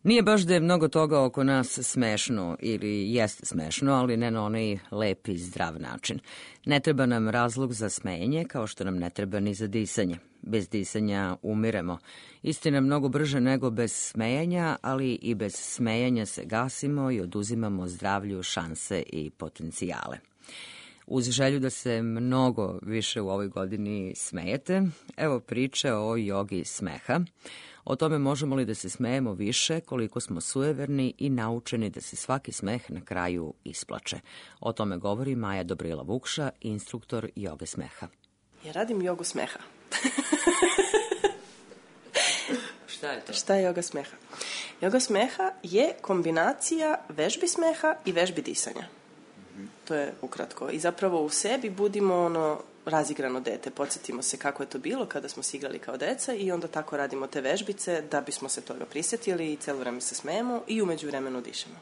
Nije baš da je mnogo toga oko nas smešno ili jeste smešno, ali ne na onaj lep i zdrav način. Ne treba nam razlog za smenje, kao što nam ne treba ni za disanje. Bez disanja umiremo. Istina mnogo brže nego bez smejanja, ali i bez smejanja se gasimo i oduzimamo zdravlju šanse i potencijale. Uz želju da se mnogo više u ovoj godini smejete, evo priče o jogi smeha. O tome možemo li da se smejemo više, koliko smo sujeverni i naučeni da se svaki smeh na kraju isplače. O tome govori Maja Dobrila Vukša, instruktor joge smeha. Ja radim jogu smeha. Šta je to? Šta je joga smeha? Joga smeha je kombinacija vežbi smeha i vežbi disanja. To je ukratko. I zapravo u sebi budimo razigrano dete. Podsjetimo se kako je to bilo kada smo se igrali kao deca i onda tako radimo te vežbice da bismo se toga prisjetili i celo vreme se smejemo i umeđu vremenu dišemo.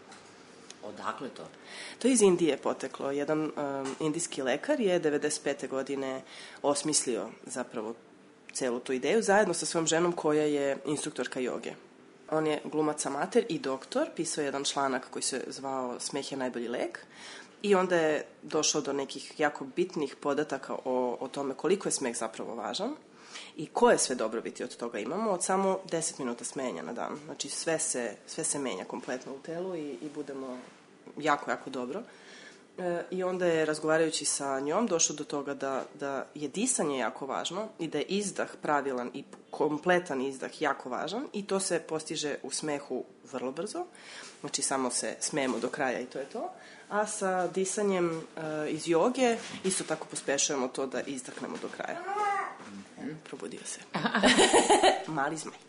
Odakle to? To je iz Indije poteklo. Jedan indijski lekar je 95. godine osmislio zapravo celu tu ideju zajedno sa svojom ženom koja je instruktorka joge. On je glumac amater i doktor, pisao je jedan članak koji se zvao Smeh je najbolji lek i onda je došao do nekih jako bitnih podataka o tome koliko je smeh zapravo važan i koje sve dobrobiti od toga imamo, od samo 10 minuta smenja na dan. Znači sve se menja kompletno u telu i budemo jako, jako dobro. I onda je, razgovarajući sa njom, došao do toga da je disanje jako važno i da je izdah pravilan i kompletan izdah jako važan i to se postiže u smehu vrlo brzo. Znači samo se smejemo do kraja i to je to. A sa disanjem iz joge isto tako pospešujemo to da izdahnemo do kraja. Probudio se. Mali zmaj.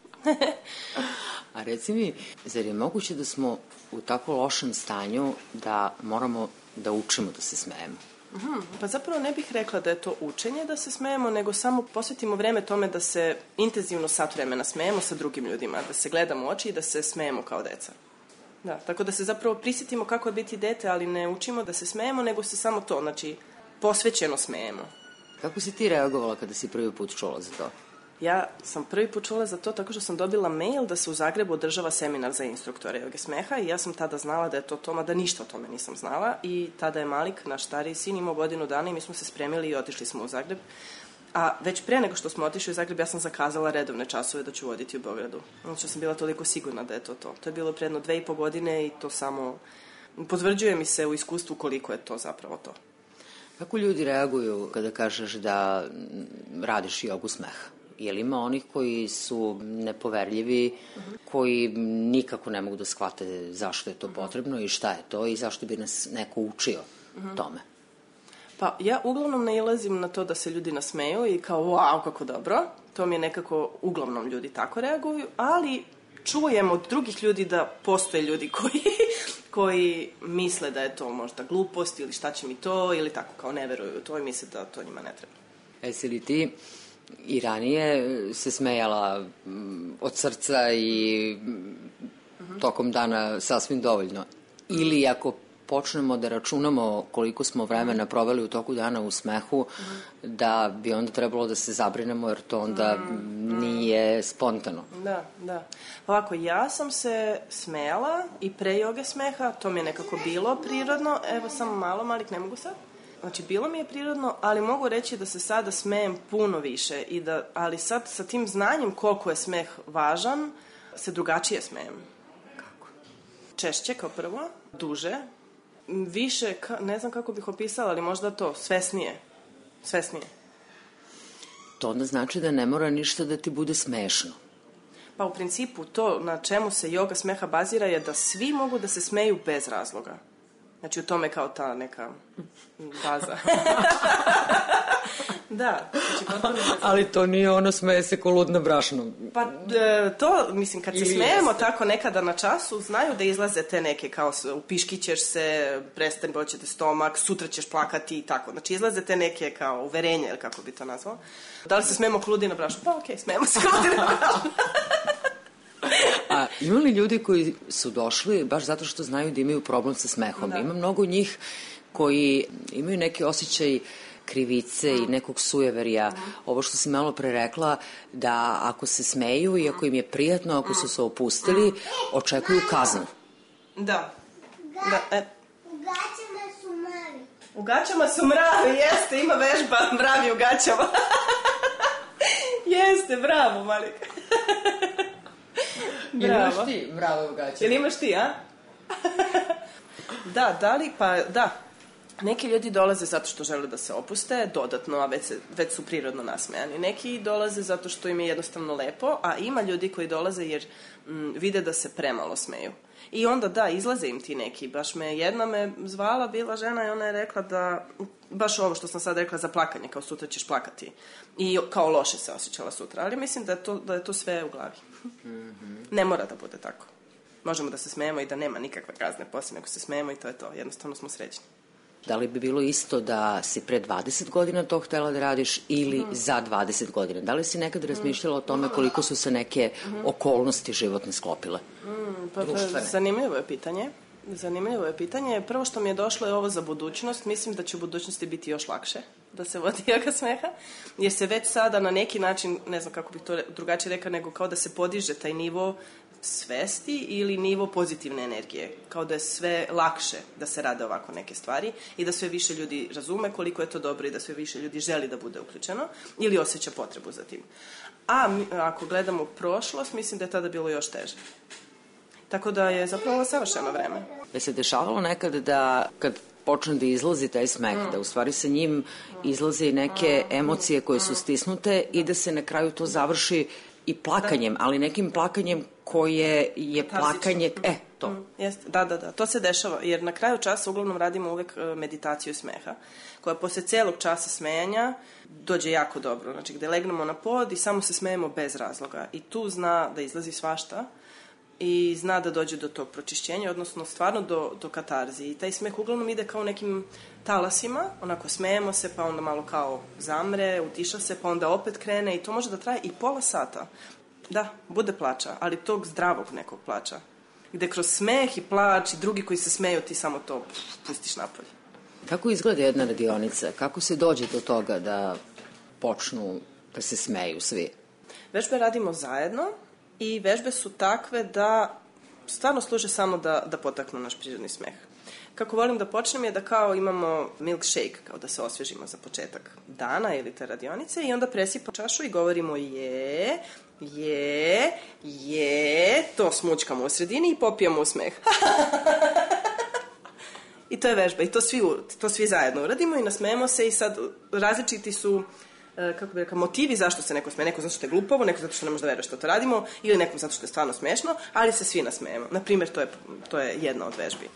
A reci mi, zar je moguće da smo u tako lošem stanju da moramo da učimo da se smejemo? Pa zapravo ne bih rekla da je to učenje da se smejemo, nego samo posvetimo vreme tome da se intenzivno sat vremena smejemo sa drugim ljudima, da se gledamo u oči i da se smejemo kao deca. Da, tako da se zapravo prisjetimo kako je biti dete, ali ne učimo da se smejemo, nego se samo to, znači posvećeno smejemo. Kako si ti reagovala kada si prvi put čula za to? Ja sam prvi put čula za to tako što sam dobila mail da se u Zagrebu održava seminar za instruktore joge smeha i ja sam tada znala da je to toma, da ništa o tome nisam znala i tada je Malik, naš stariji sin, imao godinu dana i mi smo se spremili i otišli smo u Zagreb. A već pre nego što smo otišli u Zagreb, ja sam zakazala redovne časove da ću voditi u Beogradu. Znači sam bila toliko sigurna da je to to. To je bilo predno 2,5 godine i to samo potvrđuje mi se u iskustvu koliko je to zapravo to. Kako ljudi reaguju kada kažeš da radiš jogu smeha? Je li ima onih koji su nepoverljivi, koji nikako ne mogu da shvate zašto je to potrebno i šta je to i zašto bi nas neko učio tome? Pa ja uglavnom nailazim na to da se ljudi nasmeju i kao wow, kako dobro. To mi je nekako, uglavnom ljudi tako reaguju, ali čujem od drugih ljudi da postoje ljudi koji misle da je to možda glupost ili šta će mi to ili tako kao ne veruju u to i misle da to njima ne treba. Jesi li ti i ranije se smejala od srca i tokom dana sasvim dovoljno? Ili ako počnemo da računamo koliko smo vremena proveli u toku dana u smehu, da bi onda trebalo da se zabrinemo jer to onda nije spontano. Da. Ovako, ja sam se smejala i pre joge smeha, to mi je nekako bilo prirodno. Evo samo malo, Malik, ne mogu sad. Znači, bilo mi je prirodno, ali mogu reći da se sada smejem puno više, ali sad sa tim znanjem koliko je smeh važan, se drugačije smejem. Kako? Češće kao prvo, duže, više, ne znam kako bih opisala, ali možda to, svesnije. To onda znači da ne mora ništa da ti bude smešno. Pa u principu to na čemu se joga smeha bazira je da svi mogu da se smeju bez razloga. Znači u tome kao ta neka baza. Da. Znači, ali to nije ono smeje se ko lud na brašnom. Pa to, mislim, kad se smejemo tako nekada na času, znaju da izlaze te neke kao upiškićeš se, prestane boćete stomak, sutra ćeš plakati i tako. Znači izlaze te neke kao uverenje, ili kako bi to nazvao. Da li se smejemo ko ludi na brašnom? Pa okej, smejemo se ko ludi na brašnom. A ima li ljudi koji su došli baš zato što znaju da imaju problem sa smehom? Da. Ima mnogo njih koji imaju neki osjećaj krivice i nekog sujeverja. Ovo što si malo pre rekla, da ako se smeju i ako im je prijatno, ako su se opustili, očekuju kaznu. Da. U gaćama su mravi, jeste, ima vežba mravi u gaćama. Jeste, bravo, Malika. Bravo. Imaš ti mrave u gaćama? Jel imaš ti, a? Da. Neki ljudi dolaze zato što žele da se opuste dodatno, a već su prirodno nasmejani. Neki dolaze zato što im je jednostavno lepo, a ima ljudi koji dolaze jer vide da se premalo smeju. I onda izlaze im ti neki. Baš jedna me zvala, bila žena i ona je rekla da, baš ovo što sam sad rekla za plakanje, kao sutra ćeš plakati. I kao loše se osjećala sutra. Ali mislim da je to sve u glavi. Ne mora da bude tako. Možemo da se smejemo i da nema nikakve kazne poslije, nego se smejemo i to je to. Jednostavno smo srećni. Da li bi bilo isto da si pre 20 godina to htela da radiš ili za 20 godina? Da li si nekad razmišljala o tome koliko su se neke okolnosti životne sklopile? Zanimljivo je pitanje. Prvo što mi je došlo je ovo za budućnost. Mislim da će u budućnosti biti još lakše da se vodi joga smeha, jer se već sada na neki način, ne znam kako bih to drugačije rekla, nego kao da se podiže taj nivo svesti ili nivo pozitivne energije. Kao da je sve lakše da se rade ovako neke stvari i da sve više ljudi razume koliko je to dobro i da sve više ljudi želi da bude uključeno ili osjeća potrebu za tim. A ako gledamo prošlost, mislim da je tada bilo još teže. Tako da je zapravo savršeno vreme. Da se dešavalo nekad da kad počne da izlazi taj smeh, da u stvari sa njim izlaze neke emocije koje su stisnute i da se na kraju to završi i plakanjem, ali nekim plakanjem koje je plakanje... to. Jeste, da, to se dešava, jer na kraju časa uglavnom radimo uvek meditaciju smeha, koja posle celog časa smejanja dođe jako dobro. Znači, gde legnemo na pod i samo se smejemo bez razloga. I tu zna da izlazi svašta i zna da dođe do tog pročišćenja, odnosno stvarno do katarzije. I taj smeh uglavnom ide kao nekim talasima, onako smejemo se, pa onda malo kao zamre, utiša se, pa onda opet krene i to može da traje i pola sata. Da, bude plača, ali tog zdravog nekog plača. Gde kroz smeh i plač i drugi koji se smeju, ti samo to pustiš napolje. Kako izgleda jedna radionica? Kako se dođe do toga da počnu da se smeju svi? Vežbe radimo zajedno i vežbe su takve da stvarno služe samo da potaknu naš prirodni smeh. Kako volim da počnem je da kao imamo milkshake, kao da se osvježimo za početak dana ili te radionice i onda presipamo čašu i govorimo to smučkamo u sredini i popijamo u smeh. I to je vežba i to svi zajedno uradimo i nasmejemo se i sad različiti su motivi zašto se neko smeje. Neko zato što je glupovo, neko zato što ne može da veruje što to radimo ili nekom zato što je stvarno smešno, ali se svi nasmejemo. Naprimjer, to je jedna od vežbi.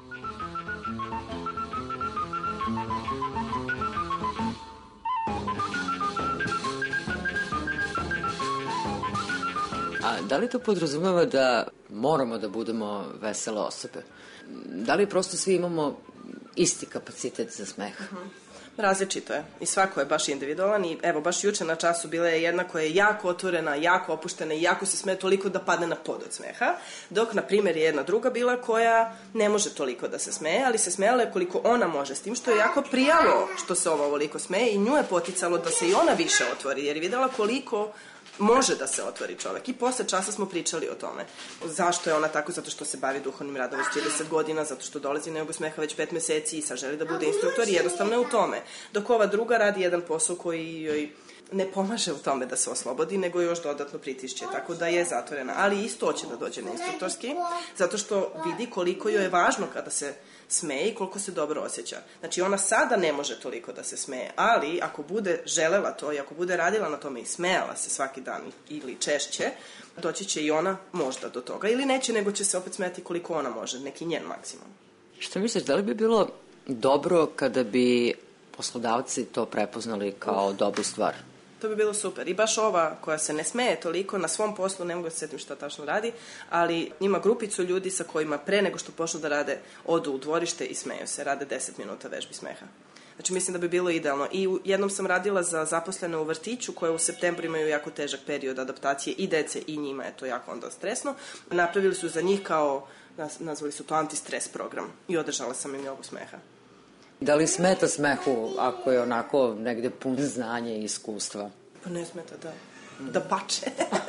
A da li to podrazumeva da moramo da budemo vesele osobe? Da li prosto svi imamo isti kapacitet za smeh? Različito je i svako je baš individualan i evo baš juče na času bila je jedna koja je jako otvorena, jako opuštena i jako se smeje toliko da padne na pod od smeha, dok na primjer je jedna druga bila koja ne može toliko da se smeje, ali se smejala je koliko ona može, s tim što je jako prijalo što se ovo ovoliko smeje i nju je poticalo da se i ona više otvori jer je videla koliko može da se otvori čovek. I posle časa smo pričali o tome. Zašto je ona tako? Zato što se bavi duhovnim radom već 30 godina, zato što dolazi na jogu smeha već 5 meseci i sad želi da bude instruktor i jednostavno je u tome. Dok ova druga radi jedan posao koji joj ne pomaže u tome da se oslobodi, nego još dodatno pritišće, tako da je zatvorena. Ali isto hoće da dođe na instruktorski, zato što vidi koliko joj je važno kada se smeje i koliko se dobro osjeća. Znači, ona sada ne može toliko da se smeje, ali ako bude želela to i ako bude radila na tome i smejala se svaki dan ili češće, doći će i ona možda do toga. Ili neće, nego će se opet smejati koliko ona može, neki njen maksimum. Što misliš, da li bi bilo dobro kada bi poslodavci to prepoznali kao dobru stvar? To bi bilo super. I baš ova koja se ne smeje toliko na svom poslu, ne mogu da se setim šta tačno radi, ali ima grupicu ljudi sa kojima pre nego što počnu da rade, odu u dvorište i smeju se. Rade 10 minuta vežbi smeha. Znači, mislim da bi bilo idealno. I jednom sam radila za zaposlene u vrtiću koje u septembru imaju jako težak period adaptacije i dece i njima je to jako onda stresno. Napravili su za njih kao, nazvali su to antistres program i održala sam im jogu smeha. Da li smeta smehu ako je onako negde pun znanja i iskustva? Pa ne smeta, da. Da pače.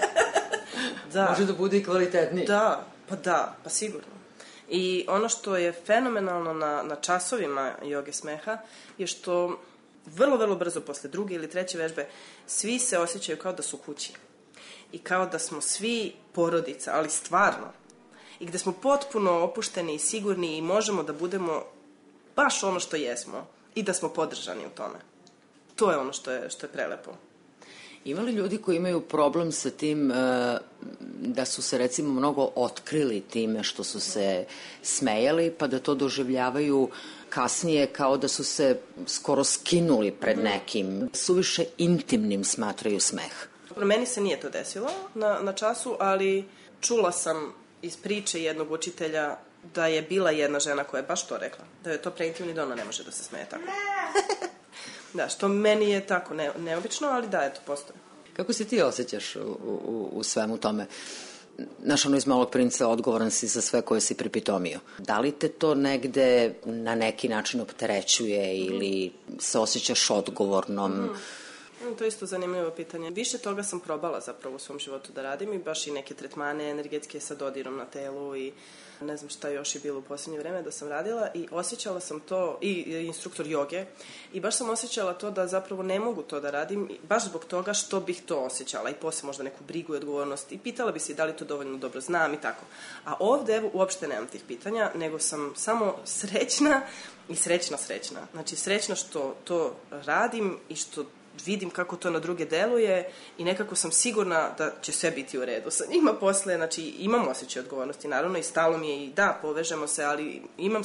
Da. Može da bude i kvalitetniji. Da, pa sigurno. I ono što je fenomenalno na časovima joge smeha je što vrlo, vrlo brzo posle druge ili treće vežbe svi se osjećaju kao da su kući. I kao da smo svi porodica, ali stvarno. I gde smo potpuno opušteni i sigurni i možemo da budemo baš ono što jesmo i da smo podržani u tome. To je ono što je prelepo. Ima li ljudi koji imaju problem sa tim da su se recimo mnogo otkrili time što su se smejali, pa da to doživljavaju kasnije kao da su se skoro skinuli pred nekim, suviše intimnim smatraju smeh? Meni se nije to desilo na času, ali čula sam iz priče jednog učitelja da je bila jedna žena koja je baš to rekla, da je to preintimni da ona ne može da se smeje tako. Da, što meni je tako neobično, ali da, eto, postoje. Kako se ti osjećaš u svemu tome? Znaš, ono iz Malog princa, odgovoran si za sve koje si pripitomio. Da li te to negde na neki način opterećuje ili se osjećaš odgovornom? To je isto zanimljivo pitanje. Više toga sam probala zapravo u svom životu da radim i baš i neke tretmane energetske sa dodirom na telu i ne znam šta još je bilo u posljednje vreme da sam radila i osjećala sam to, i instruktor joge, i baš sam osjećala to da zapravo ne mogu to da radim, baš zbog toga što bih to osjećala i posle možda neku brigu i odgovornost i pitala bi se da li to dovoljno dobro znam i tako. A ovde evo uopšte nemam tih pitanja, nego sam samo srećna i srećna. Znači srećna što to radim i što vidim kako to na druge deluje i nekako sam sigurna da će sve biti u redu sa njima posle, znači imam osjećaj odgovornosti, naravno i stalo mi je i da, povežemo se, ali imam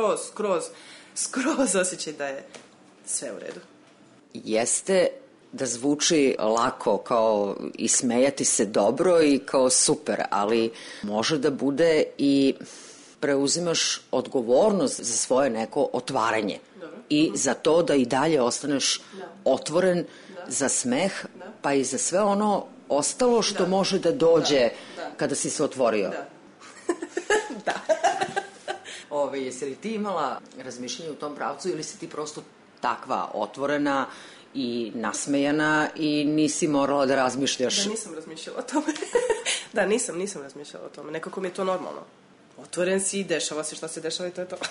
skroz osjećaj da je sve u redu. Jeste da zvuči lako kao i smejati se dobro i kao super, ali može da bude i preuzimaš odgovornost za svoje neko otvaranje. Dobro. I za to da i dalje ostaneš otvoren za smeh, pa i za sve ono ostalo što može da dođe kada si se otvorio. Da. Jesi li ti imala razmišljanje u tom pravcu ili si ti prosto takva otvorena i nasmejana i nisi morala da razmišljaš? Da, nisam razmišljala o tome. Nisam razmišljala o tome. Nekako mi je to normalno. Otvoren si, dešava se šta se dešava i to je to.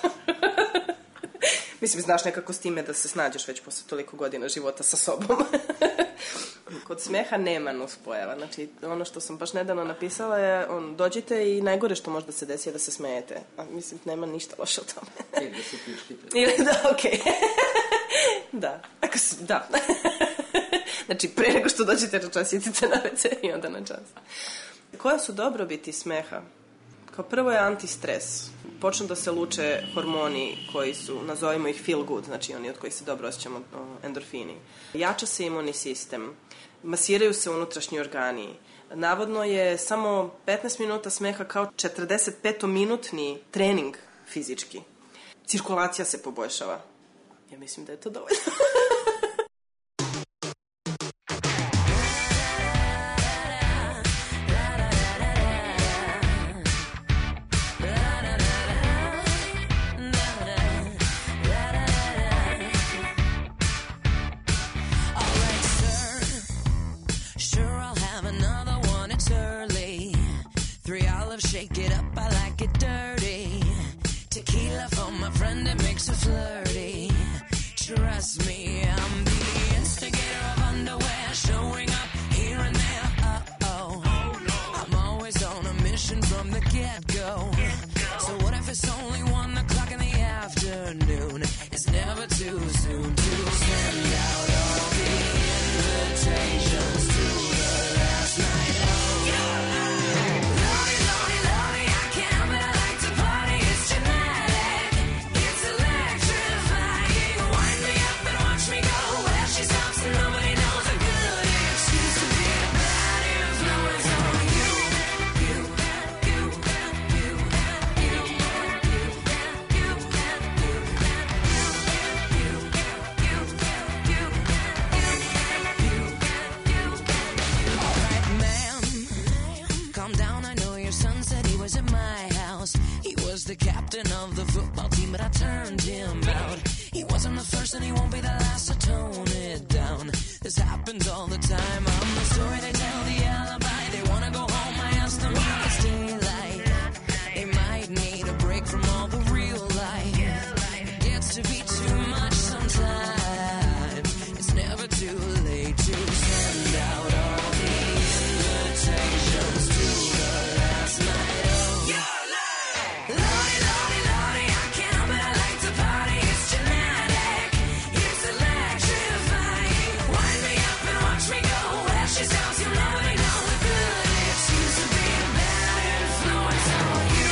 Mislim, znaš nekako s time da se snađeš već posle toliko godina života sa sobom. Kod smeha nema nuspojava. Znači, ono što sam baš nedavno napisala je, dođite i najgore što može da se desi je da se smejete. A mislim, nema ništa loše o tome. Ili da se piškite. Da, okej. Da. Da. Znači, pre nego što dođete na čas, idite na WC i onda na čas. Koja su dobrobiti smeha? Kao prvo je antistres. Počnu da se luče hormoni koji su, nazovimo ih feel good, znači oni od kojih se dobro osjećamo, endorfini. Jača se imunni sistem, masiraju se unutrašnji organi. Navodno je samo 15 minuta smeha kao 45-minutni trening fizički. Cirkulacija se poboljšava. Ja mislim da je to dovoljno. Shake it up, I like it dirty. Tequila for my friend, it makes her flirty. Trust me, I'm the instigator of underwear, showing up here and there. Uh-oh, I'm always on a mission from the get-go. So what if it's only 1 o'clock in the afternoon? It's never too soon to send out all the invitations to the last night. the captain of the football team, but I turned him out. He wasn't the first and he won't be the last to tone it down. This happens all the time. I'm the story they tell, the alibi. They wanna go home, I ask them why it's daylight. They might need a break from all the real life. It gets to be too much sometimes. It's never too late to send out all the invitations to the last night of your life. Lordy, lordy, lordy, I can't help it, I like to party. It's genetic, it's electrifying. Wind me up and watch me go. Where she stops, you nobody know the good excuse to be a bad influence on you.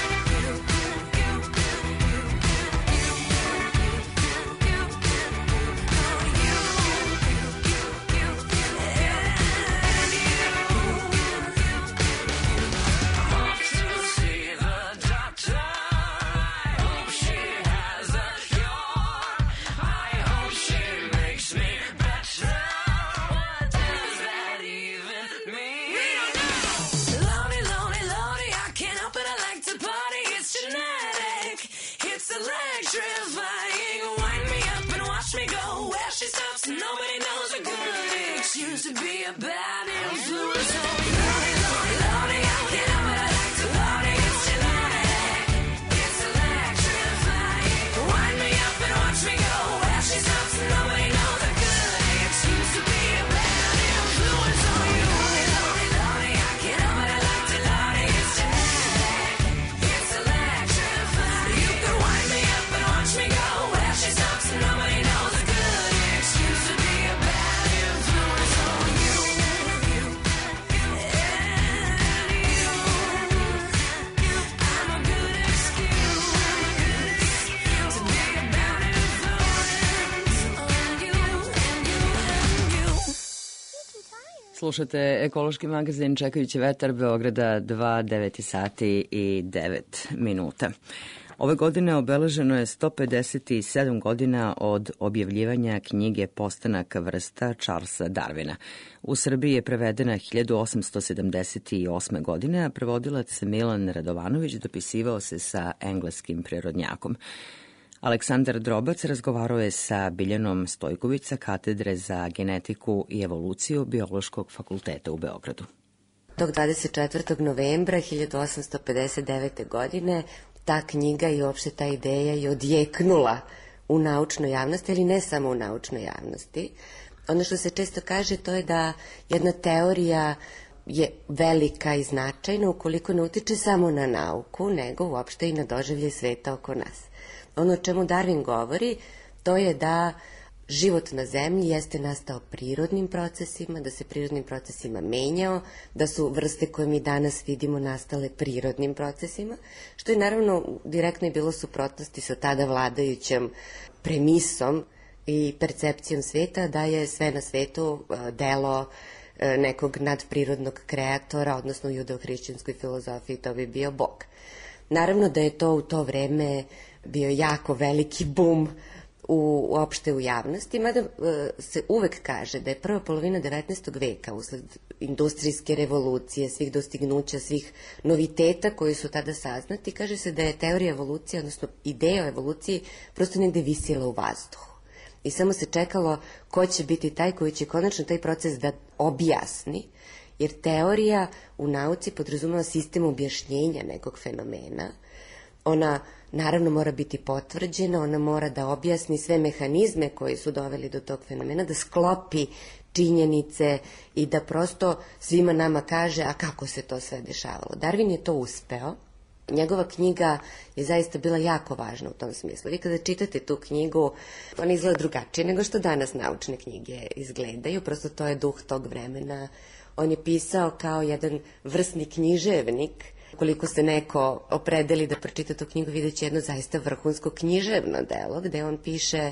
Electrifying, wind me up and watch me go. Where she stops, nobody knows a good excuse to be a bad influence on you. Lordy, lordy, lordy, I can't help it, I like to party. It's genetic, it's electrifying. Wind me up and watch me go. Where she stops, nobody knows a good excuse to be a bad influence on you. Lordy, lordy, lordy, I can't help it, I like to party. It's genetic, it's electrifying. You can wind me up and watch me go. Where she stops, nobody knows a good excuse to be a bad influence on you. I'm a good excuse to be a bad influence on you. Slušate ekološki magazin Čekajući vetar Beograda 2, 9 sati i 9 minuta. Ove godine obeleženo je 157 godina od objavljivanja knjige Postanak vrsta Charlesa Darwina. U Srbiji je prevedena 1878. godine, a prevodilac Milan Radovanović dopisivao se sa engleskim prirodnjakom. Aleksandar Drobac razgovarao je sa Biljanom Stojković sa katedre za genetiku i evoluciju Biološkog fakulteta u Beogradu. Tog 24. novembra 1859. godine ta knjiga i uopšte ta ideja je odjeknula u naučnoj javnosti, ali ne samo u naučnoj javnosti. Ono što se često kaže to je da jedna teorija je velika i značajna ukoliko ne utiče samo na nauku, nego uopšte i na doživljaj sveta oko nas. Ono o čemu Darwin govori, to je da život na zemlji jeste nastao prirodnim procesima, da se prirodnim procesima menjao, da su vrste koje mi danas vidimo nastale prirodnim procesima, što je naravno direktno bilo suprotnosti sa tada vladajućom premisom i percepcijom sveta da je sve na svetu delo nekog nadprirodnog kreatora, odnosno u judeo-hrišćanskoj filozofiji to bi bio Bog. Naravno da je to u to vreme bio jako veliki bum uopšte u javnosti, mada se uvek kaže da je prva polovina 19. veka usled industrijske revolucije, svih dostignuća, svih noviteta koji su tada saznati, kaže se da je teorija evolucije, odnosno ideja o evoluciji prosto negde visila u vazduhu. I samo se čekalo ko će biti taj koji će konačno taj proces da objasni, jer teorija u nauci podrazumeva sistem objašnjenja nekog fenomena. Ona naravno mora biti potvrđena, ona mora da objasni sve mehanizme koji su doveli do tog fenomena, da sklopi činjenice i da prosto svima nama kaže a kako se to sve dešavalo. Darwin je to uspeo. Njegova knjiga je zaista bila jako važna u tom smislu. Vi kada čitate tu knjigu, ona izgleda drugačije nego što danas naučne knjige izgledaju, prosto to je duh tog vremena. On je pisao kao jedan vrsni književnik. Koliko se neko opredeli da pročita tu knjigu, vidjet će jedno zaista vrhunsko književno delo, gde on piše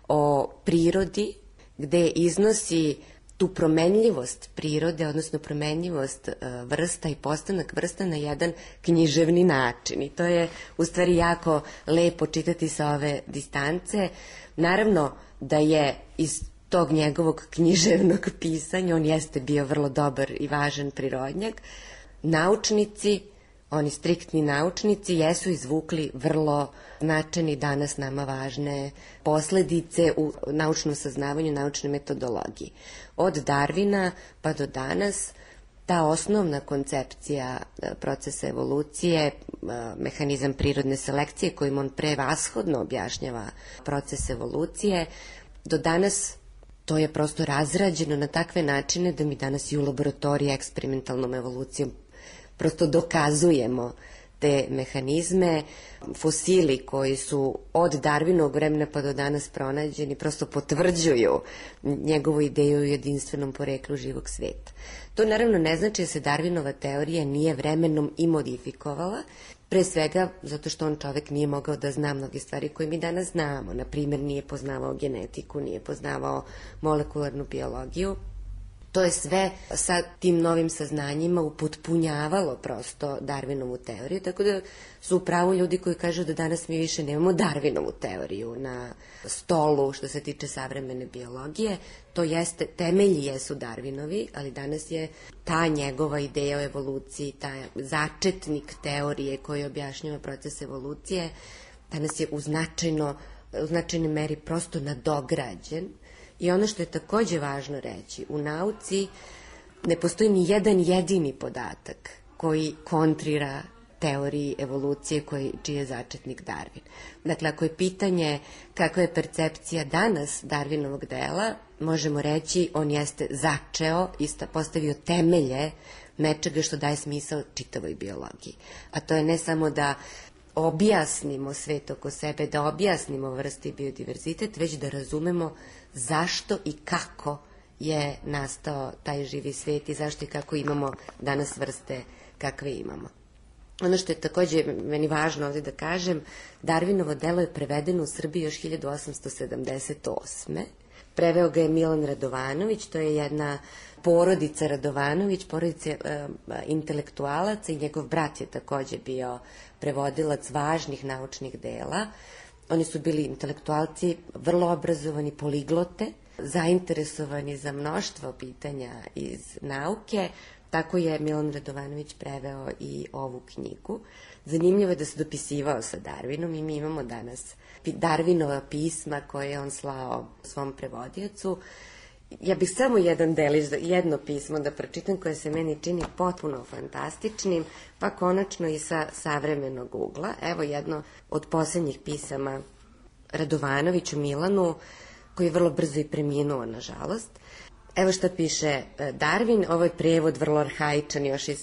o prirodi, gde iznosi tu promenljivost prirode, odnosno promenljivost vrsta i postanak vrsta na jedan književni način. I to je u stvari jako lepo čitati sa ove distance. Naravno da je iz tog njegovog književnog pisanja, on jeste bio vrlo dobar i važan prirodnjak, naučnici oni striktni naučnici jesu izvukli vrlo značajne i danas nama važne posledice u naučnom saznavanju, naučnoj metodologiji. Od Darwina pa do danas ta osnovna koncepcija procesa evolucije, mehanizam prirodne selekcije kojim on prevashodno objašnjava proces evolucije, do danas to je prosto razrađeno na takve načine da mi danas i u laboratoriji eksperimentalnom evolucijom prosto dokazujemo te mehanizme. Fosili koji su od Darwinovog vremena pa do danas pronađeni prosto potvrđuju njegovu ideju o jedinstvenom poreklu živog sveta. To naravno ne znači da se Darwinova teorija nije vremenom i modifikovala, pre svega zato što on čovek nije mogao da zna mnoge stvari koje mi danas znamo. Na primjer, nije poznavao genetiku, nije poznavao molekularnu biologiju. To je sve sa tim novim saznanjima upotpunjavalo prosto Darwinovu teoriju, tako da su upravo ljudi koji kažu da danas mi više nemamo Darwinovu teoriju na stolu što se tiče savremene biologije. To jeste, temelji jesu Darwinovi, ali danas je ta njegova ideja o evoluciji, taj začetnik teorije koji objašnjava proces evolucije, danas je u značajnoj meri prosto nadograđen. I ono što je takođe važno reći, u nauci ne postoji ni jedan jedini podatak koji kontrira teoriji evolucije čiji je začetnik Darwin. Dakle, ako je pitanje kakva je percepcija danas Darwinovog dela, možemo reći on jeste začeo i postavio temelje nečega što daje smisao čitavoj biologiji. A to je ne samo da objasnimo svet oko sebe, da objasnimo vrste i biodiverzitet, već da razumemo zašto i kako je nastao taj živi svet i zašto i kako imamo danas vrste kakve imamo. Ono što je takođe meni važno ovdje da kažem, Darwinovo delo je prevedeno u Srbiji još 1878. Preveo ga je Milan Radovanović, to je jedna porodica Radovanović, porodica intelektualaca i njegov brat je takođe bio prevodilac važnih naučnih dela. Oni su bili intelektualci, vrlo obrazovani, poliglote, zainteresovani za mnoštvo pitanja iz nauke. Tako je Milan Radovanović preveo i ovu knjigu. Zanimljivo je da se dopisivao sa Darwinom i mi imamo danas Darwinova pisma koje je on slao svom prevodiocu. Ja bih samo jedno pismo da pročitam koje se meni čini potpuno fantastičnim, pa konačno i sa savremenog ugla. Evo jedno od poslednjih pisama Radovanoviću Milanu, koji je vrlo brzo i preminuo, nažalost. Evo šta piše Darwin, ovo je prevod vrlo arhaičan još iz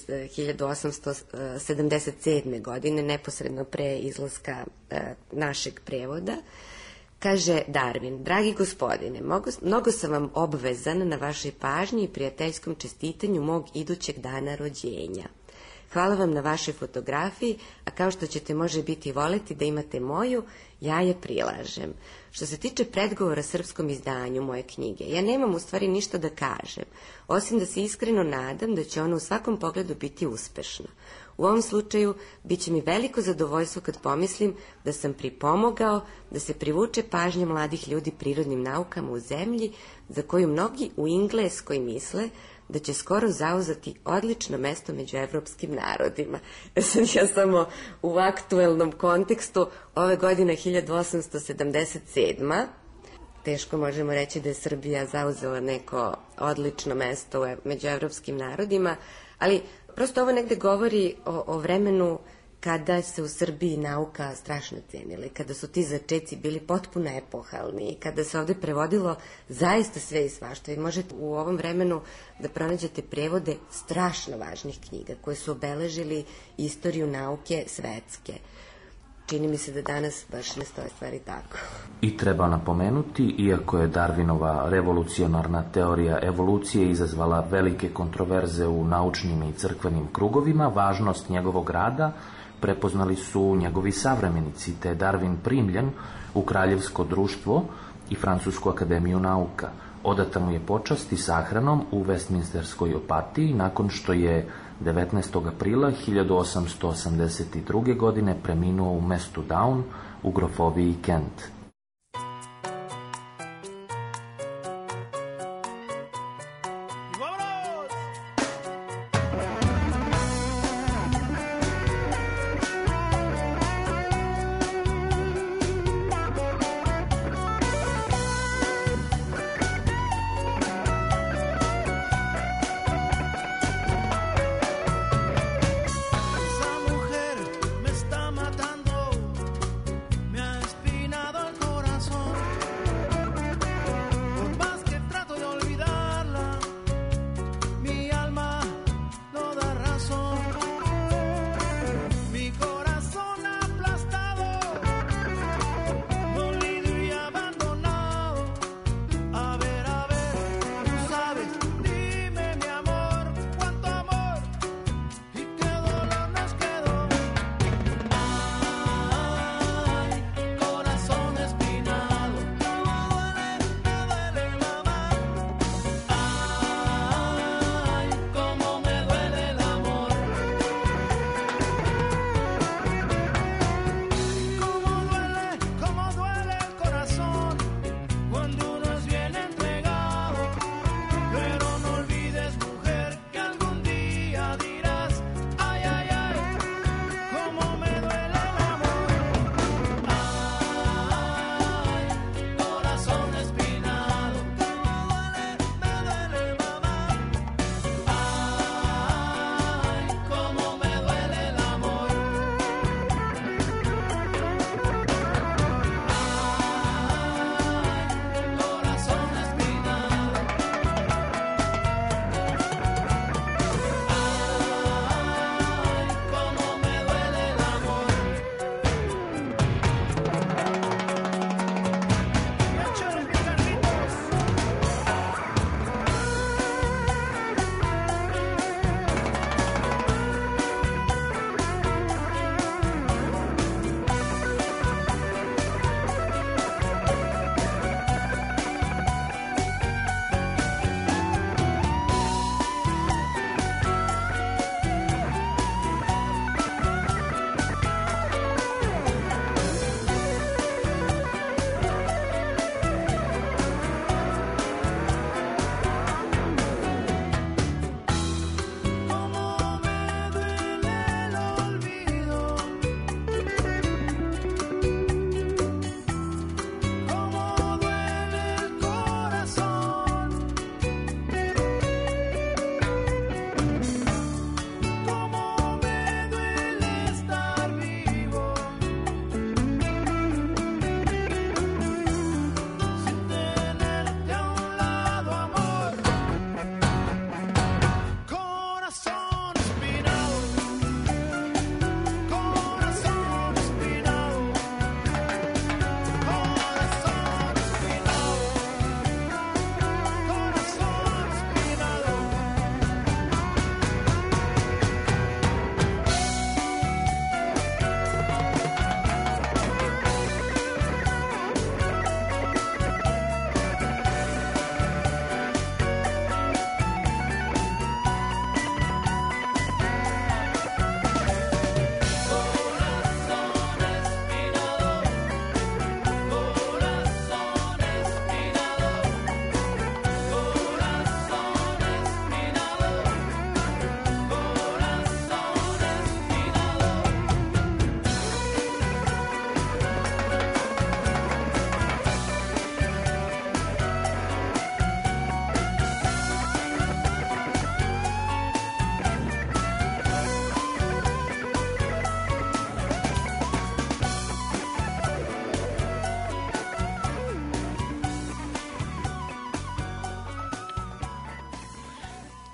1877. godine, neposredno pre izlaska našeg prevoda. Kaže Darwin, dragi gospodine, mnogo sam vam obvezan na vašoj pažnji i prijateljskom čestitanju mog idućeg dana rođenja. Hvala vam na vašoj fotografiji, a kao što ćete može biti voleti da imate moju, ja je prilažem. Što se tiče predgovora srpskom izdanju moje knjige, ja nemam u stvari ništa da kažem, osim da se iskreno nadam da će ona u svakom pogledu biti uspešna. U ovom slučaju bit će mi veliko zadovoljstvo kad pomislim da sam pripomogao da se privuče pažnja mladih ljudi prirodnim naukama u zemlji za koju mnogi u Engleskoj misle da će skoro zauzeti odlično mesto među evropskim narodima. Ja samo u aktuelnom kontekstu ove godine 1877. Teško možemo reći da je Srbija zauzela neko odlično mesto među evropskim narodima, ali prosto ovo negde govori o vremenu kada se u Srbiji nauka strašno cenila i kada su ti začeci bili potpuno epohalni i kada se ovde prevodilo zaista sve i svašta. I možete u ovom vremenu da pronađete prevode strašno važnih knjiga koje su obeležili istoriju nauke svetske. Čini mi se da danas baš ne stoje stvari tako. I treba napomenuti, iako je Darwinova revolucionarna teorija evolucije izazvala velike kontroverze u naučnim i crkvenim krugovima, važnost njegovog rada prepoznali su njegovi savremenici, te je Darwin primljen u Kraljevsko društvo i Francusku akademiju nauka. Odata mu je počast i sahranom u Westminsterskoj opatiji nakon što je 19. aprila 1882. godine preminuo u mestu Down u grofoviji Kent.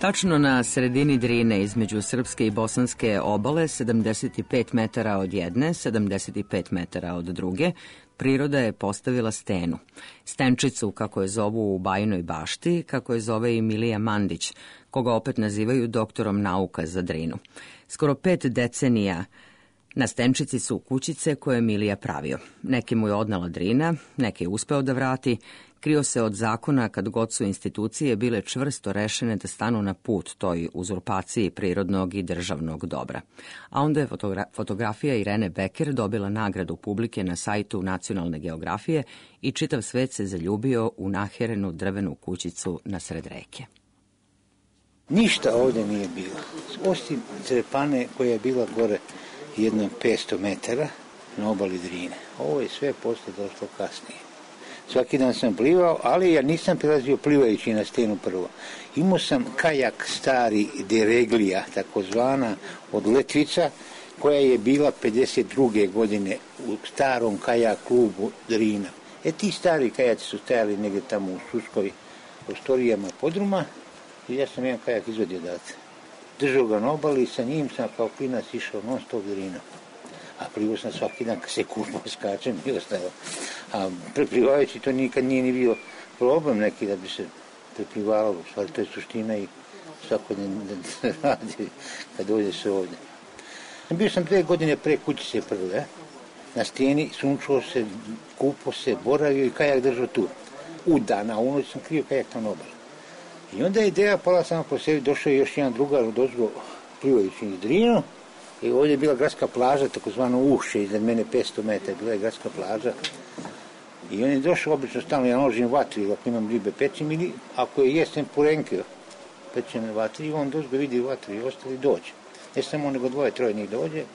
Tačno na sredini Drine između srpske i bosanske obale, 75 metara od jedne, 75 metara od druge, priroda je postavila stenu. Stenčicu, kako je zovu u Bajinoj bašti, kako je zove i Milija Mandić, koga opet nazivaju doktorom nauka za Drinu. Skoro 5 decenija na stenčici su kućice koje je Milija pravio. Neke mu je odnela Drina, neke je uspeo da vrati, krio se od zakona kad god su institucije bile čvrsto rešene da stanu na put toj uzurpaciji prirodnog i državnog dobra. A onda je fotografija Irene Beker dobila nagradu publike na sajtu Nacionalne geografije i čitav svet se zaljubio u naherenu drvenu kućicu na sred reke. Ništa ovdje nije bilo, osim crepane koja je bila gore jedno 500 metara na obali Drine. Ovo je sve posle došlo kasnije. Svaki dan sam plivao, ali ja nisam prelazio plivajući na stenu prvo. Imao sam kajak stari Dereglija, takozvana, od Letvica, koja je bila 52. godine u starom kajak klubu Drina. Ti stari kajaci su stajali negdje tamo u Suskoj prostorijama podruma i ja sam jedan kajak izvadio odatle. Držao ga na obali i sa njim sam kao klinac išao non stop Drinom. A plivao sam svaki dan kad se kurvo skačem i ostalo. A preplivavajući to nikad nije ni bio problem neki da bi se preplivalo. U stvari to je suština i svakodnevno radi kad dođe se ovdje. Bio sam 2 godine pre kućice prve. Na stijeni sunčao se, kupao se, boravio i kajak držao tu. U dan, a u noć sam krio kajak na obali. I onda je ideja pala samo po sebi, došao je još jedan drugar od ozgo plivajući iz Drinu. I ovdje je bila gradska plaža, takozvano Ušće, iznad mene 500 metara, bila je gradska plaža. I on je došao, obično stalno ja nožim vatru, ili ako imam ribe pečim, ili ako je jesen purenkio, pečem vatru, i on dozgo vidi vatru i ostali dođe. Ne samo nego 2-3 njih dođe.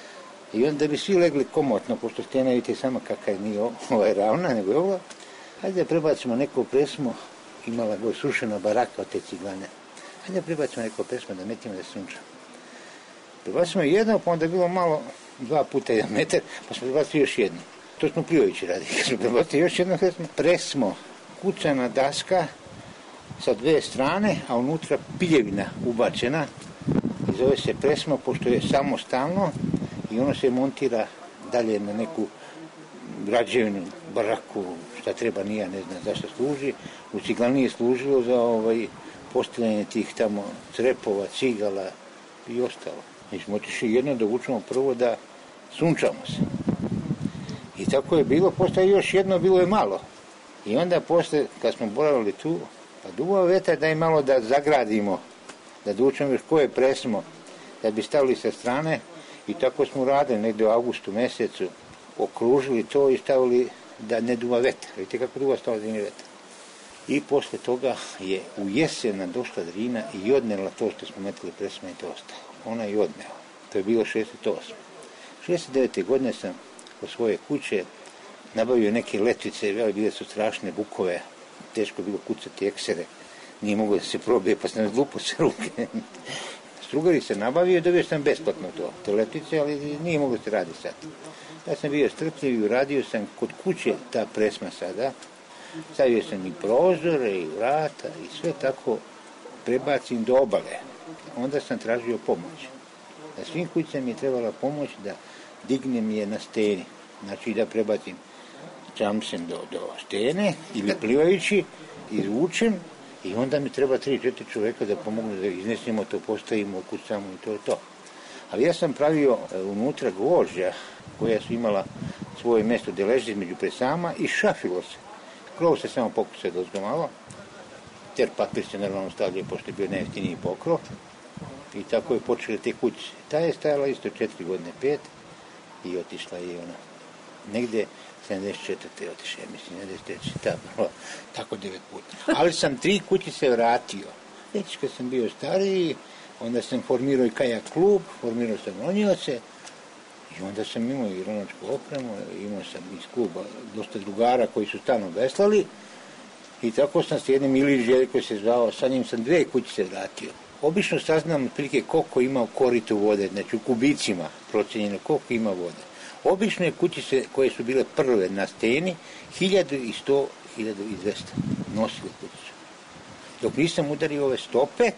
I onda bi svi legli komotno, pošto stena vidite sama kakva nije ravna, nego je ova. Hajde da prebacimo neko presmo, imala go sušena baraka od te ciglane. Hajde da prebacimo neko presmo da metimo da sunčamo. Prebacimo jedno, pa onda je bilo malo 2 puta 1 metar, pa smo prebacili još jedno. To smo plivajući radili. Kad smo prebacili još jedno, presmo, kucana daska sa 2 strane, a unutra piljevina ubačena. I zove se presmo, pošto je samostalno i ono se montira dalje na neku građevinu, baraku, šta treba, nije, ne znam zašto služi. U ciglani je služilo za postavljanje tih tamo crepova, cigala i ostalo. Mi smo otišli jedno da učimo prvo da sunčamo se. I tako je bilo, postoje još jedno, bilo je malo. I onda posle, kad smo boravili tu, pa duvao vetar da je malo da zagradimo, da učimo još koje presmo, da bi stavili sa strane. I tako smo radili negdje u avgustu mjesecu, okružili to i stavili da ne duva vetar. Vidite kako duva stava Drine vetar. I posle toga je u jesena došla Drina i odnela to što smo metili presme i to ostalo. Ona je odnela. To je bilo 68. 69. godine sam od svoje kuće nabavio neke letvice, bile su strašne bukove, teško je bilo kucati eksere, nije moglo da se probije, pa sam zlupo se ruke. Strugari se nabavio i dobio sam besplatno te letvice, ali nije moglo se raditi sad. Ja sam bio strpljiv i uradio sam kod kuće ta presma sada. Stavio sam i prozore i vrata i sve tako prebacim do obale. Onda sam tražio pomoć. Na svim kućama mi je trebala pomoć da dignem je na steni. Znači da prebacim čamcem do stene ili plivajući, izvučem i onda mi treba 3-4 čovjeka da pomognu da iznesemo to, postavimo, kucamo i to je to. Ali ja sam pravio unutra gvožđa koja su imala svoje mjesto gdje leži između presama i šafilo se. Krov se samo pokucao dozgo malo, ter papir se normalno stavljaju pošto je bio najjeftiniji pokrov i tako je počele te kuće. Ta je stajala isto 4 godine, 5 i otišla je ona. Negde 74. otišla, mislim, 93. Tako 9 puta. Ali sam 3 kuće se vratio. Već kad sam bio stariji, onda sam formirao i kajak klub, formirao sam ronioce i onda sam imao i ronačku opremu, imao sam iz kluba dosta drugara koji su stalno veslali i tako sam s jednim Ilić Željko se zvao, sa njim sam 2 kuće se vratio. Obično saznam otprilike koliko ima u koritu vode, znači u kubicima procenjeno koliko ima vode. Obično je kućice koje su bile prve na steni 1100, 1200 nosile kućicu. Dok nisam udario ove stope,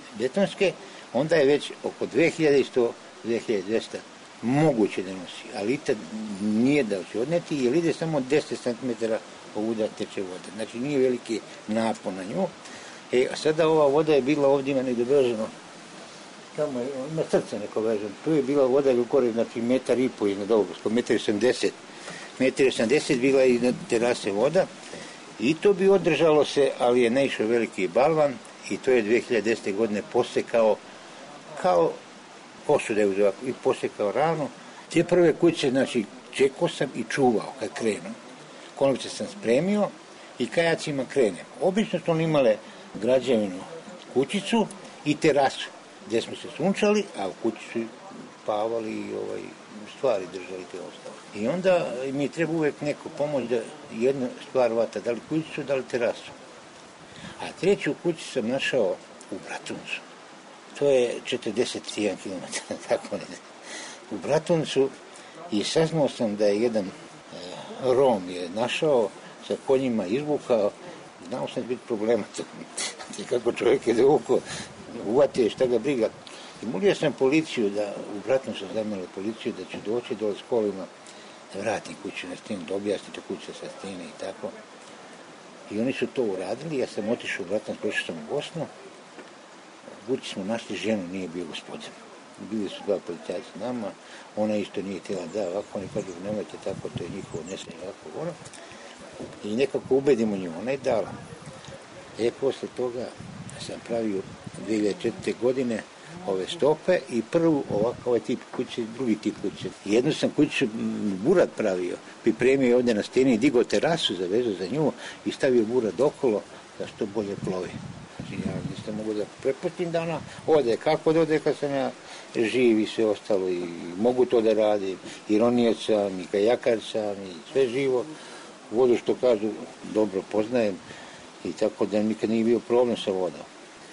betonske, onda je već oko 2100, 2200 moguće da nosi, ali tad nije da će odneti, jer ide samo 10 cm ovuda teče voda. Znači nije veliki napon na nju. A sada ova voda je bila ovdje, ima negdje veženo, tamo ima srce neko veženo, tu je bila voda gore, znači 1,5 m iznad ovog, 1,80 m. 1,80 m bila iznad terase voda i to bi održalo se, ali je naišao veliki balvan i to je 2010. godine posekao kao posude uzovako i posekao rano. Te prve kuće, znači, čekao sam i čuvao kad krenu. Konopce sam spremio i kajacima krenem. Obično su oni imale građevinu kućicu i terasu gdje smo se sunčali, a u kući su pavali i stvari držali te ostalo. I onda mi treba uvijek neko pomoć da jednu stvar vata, da li kućicu, da li terasu. A treću kuću sam našao u Bratuncu. To je 41 km, tako ne. U Bratuncu i saznao sam da je jedan Rom je našao, sa konjima izvukao, znao sam biti problema. Kako čovjek je dovukao, uvate šta ga briga. I molio sam policiju da, u Bratuncu zamjeli policiju da ću doći dole s kolima da vratim kuću na stenu, da objasnite kuću sa stene i tako. I oni su to uradili, ja sam otišao u Bratuncu, prošao sam u Bosnu. U kući smo našli ženu, nije bio gospodin. Bili su dva policajca nama, ona isto nije htjela da, ovako oni kažu nemojte tako, to je njihovo, ne smije ovako, ono. I nekako ubedimo nju, ona je dala. Posle toga sam pravio 2004. godine ove stope i prvu ovaj tip kuće, drugi tip kuće. Jednu sam kuću burat pravio, pripremio ovdje na steni, digao terasu, zavezao za nju i stavio burat okolo da što bolje plovi. Znači ja nisam mogu da prepustim da ona ode, kako da ode kad sam ja živ i sve ostalo i mogu to da radim, i ronijec sam, i kajakar sam, i sve živo. Vodu što kažu dobro poznajem i tako da nikad nije bio problem sa vodom.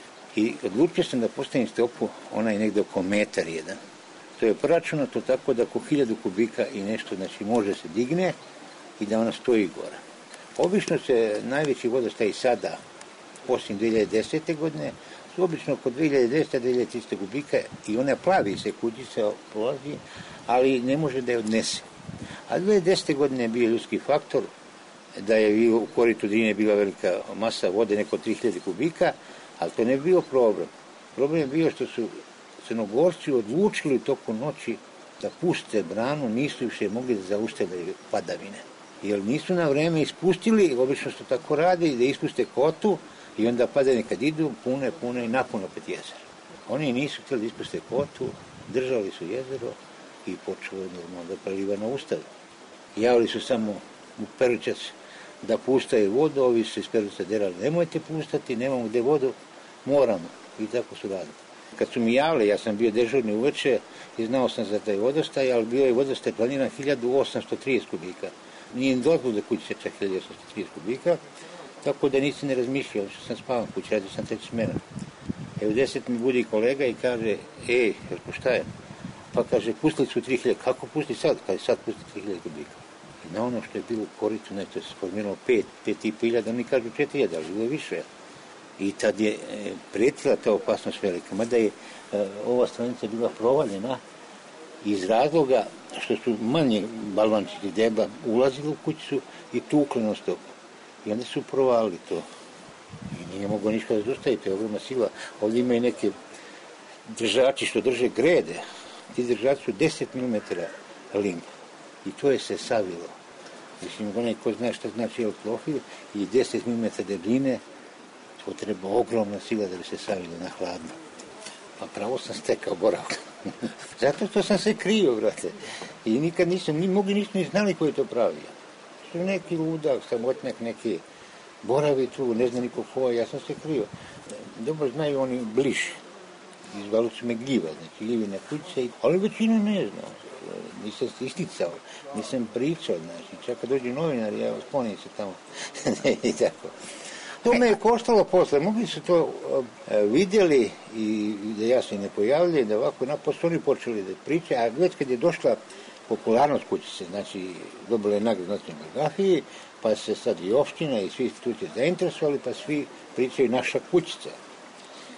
I odlučio sam da postavim stopu, ona je negdje oko metar jedan. To je proračunato tako da oko 1000 kubika i nešto, znači može se digne i da ona stoji gore. Obično se najveći vodostaj sada, osim 2010. godine, su obično oko 2200-2300 kubika i ona plavi se, kućica prolazi, ali ne može da je odnese. A 2010. godine je bio ljudski faktor, da je u koritu Drine bila velika masa vode, neko 3000 kubika, ali to ne je bio problem. Problem je bio što su Crnogorci odlučili tokom noći da puste branu, nisu više mogli da zaustavljaju padavine. Jer nisu na vreme ispustili, obično što tako radi, da ispuste kotu i onda padavine kad idu, pune i napun opet jezero. Oni nisu htjeli da ispuste kotu, držali su jezero i počelo normalno da preliva na ustav. Javili su samo u Perućac da pustaju vodu, ovi su iz Peruća derali, nemojte pustati, nemamo gdje vodu, moramo. I tako su radili. Kad su mi javili, ja sam bio dežurni uveče i znao sam za taj vodostaj, ali bio je vodostaj planiran 1830 kubika. Nije dolazilo do kuće čak 1830 kubika, tako da nisam ne razmišljao, što sam spavan kuće, radio sam 3 smjena. U 10 mi budi kolega i kaže, šta je? Pa kaže, pustili su 3000, kako pusti sad? Kaže, sad pusti 3000 kubika. I na ono što je bilo u koritu, to se formiralo 5.500, oni kažu 4000, ali bilo je više. I tad je prijetila ta opasnost velika, mada je ova stranica bila provaljena iz razloga što su manje balvančiti debla ulazili u kućicu i tukli non stop. I onda su provalili to. I nije moglo ništa da zaustaviti, to je ogromna sila. Ovdje imaju neke držači što drže grede. Ti držači su 10 mm limb. I to je se savilo. Mislim, onaj ko zna šta znači profil i 10 mm debljine, to treba ogromna sila da bi se savilo na hladno. Pa pravo sam stekao boravka. Zato što sam se krio, brate. I nikad mogli nisu ni znali ko je to pravio. Su neki ludak, samotnjak, neki boravi tu, ne zna niko ko, ja sam se krio. Dobro znaju oni bliži. Izvali su me gljiva, znači gljivine kuće, ali većinu ne znam. Nisam se isticao, nisam pričao, znači, čak kad dođu novinari, ja spomenim se tamo. I tako. To me je koštalo posle, mogli su to vidjeli i da ja se ne pojavljaju, da ovako naposto oni počeli da pričaju, a već kad je došla popularnost kućice, znači dobila je nagradu nacionalne biografije, pa se sad i opština i svi institucije zainteresovali, pa svi pričaju naša kućica.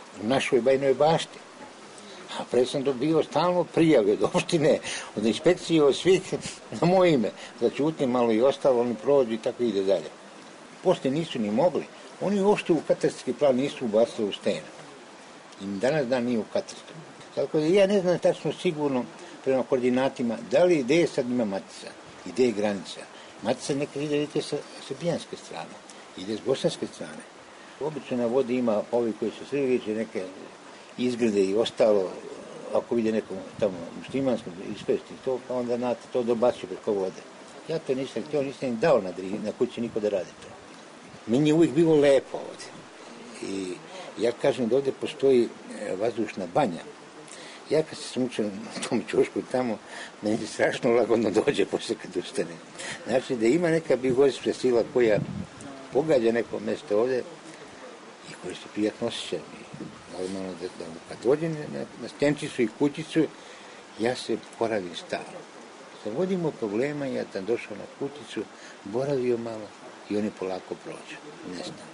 u našoj Bajinoj Bašti. A pre sam dobio stalno prijave od opštine, od inspekcije, od svih na moje ime. Da ćutim malo i ostalo, oni prođu i tako ide dalje. Poslije nisu ni mogli. Oni uopšte u katastarski plan nisu ubacili u stenu. I danas dan nije u katastru. Tako da ja ne znam tačno sigurno prema koordinatima da li gde sad ima matica i gde je granica. Matica nekad ide sa srbijanske strane, ide s bosanske strane. Obično na vodi ima ovi koji su svi viđe neke izgrade i ostalo, ako vide nekom tamo muslimanskom ispesti to, pa onda znate, to dobacio preko vode. Ja to nisam htio, nisam im dao na kući niko da radi to. Meni je uvijek bilo lepo ovdje. I ja kažem da ovdje postoji vazdušna banja. Ja kad se smučem na tom ćošku tamo, meni strašno lagodno dođe posle kad ustane. Znači da ima neka bihozijska sila koja pogađa neko mjesto ovdje i koji se prijatno osjeća. Normalno da kad dođem na stenčicu i kućicu, ja se poravim stalno. Kad vodimo problema, ja sam došao na kućicu, boravio malo i oni polako prođu. Ne znam.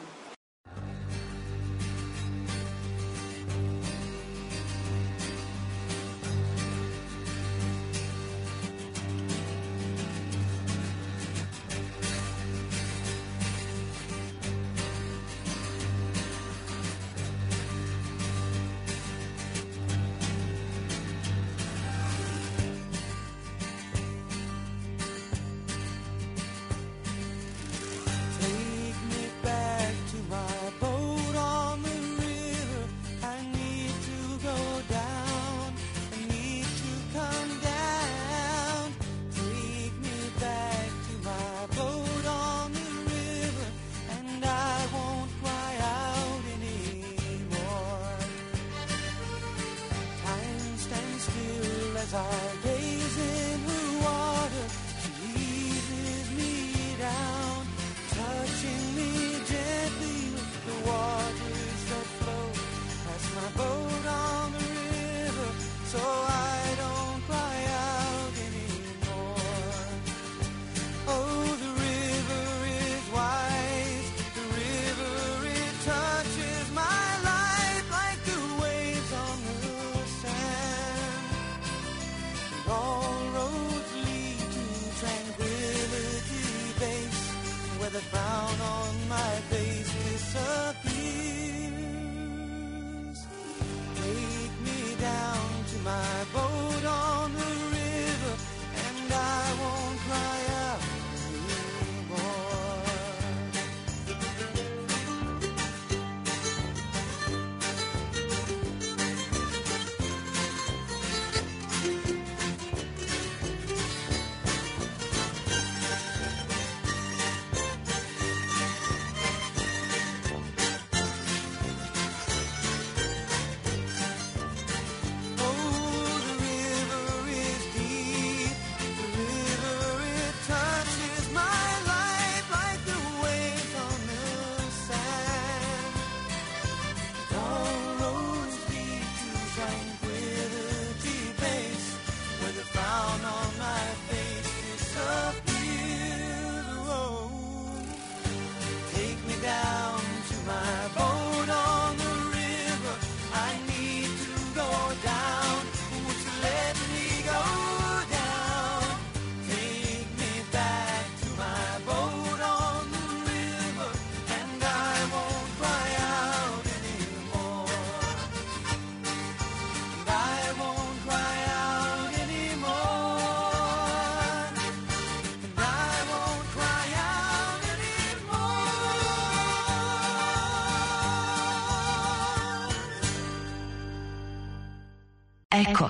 Eko.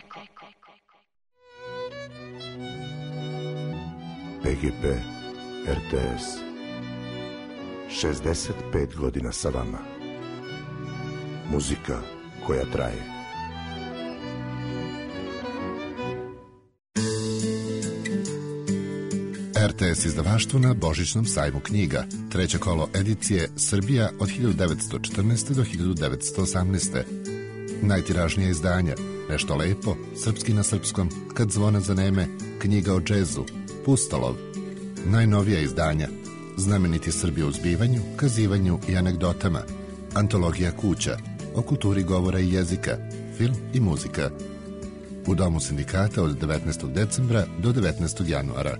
PGP RTS 65 godina sa vama. Muzika koja traje. RTS izdavaštvo na Božićnom sajmu knjiga. Treće kolo edicije Srbija od 1914. do 1918. Najtiražnija izdanja Nešto lepo, Srpski na srpskom, Kad zvona zaneme, Knjiga o džezu, Pustolov. Najnovija izdanja Znameniti Srbi u zbivanju, kazivanju i anegdotama, Antologija kuća, o kulturi govora i jezika, film i muzika. U Domu sindikata od 19. decembra do 19. januara.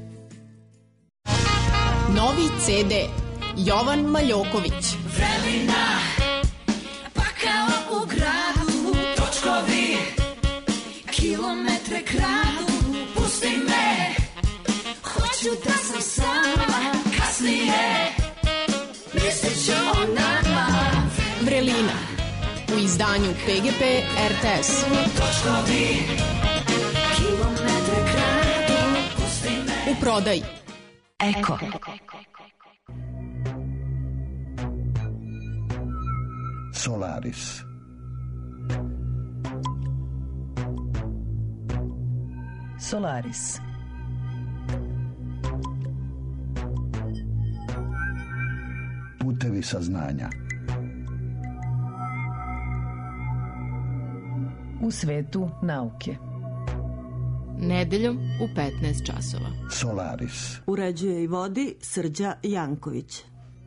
Novi CD Jovan Maljoković. Vremena, pa kao u gradu, točkovi, kilometre kradu, pusti me, hoću da sam sama, kasnije, mislit ću o nama. Vrelina, u izdanju PGP RTS. Točkovi, kilometre kradu, pusti me. U prodaji Eko. Solaris. Solaris. Putevi saznanja. U svetu nauke. Nedeljom u 15 časova. Solaris. Uređuje i vodi Srđa Janković.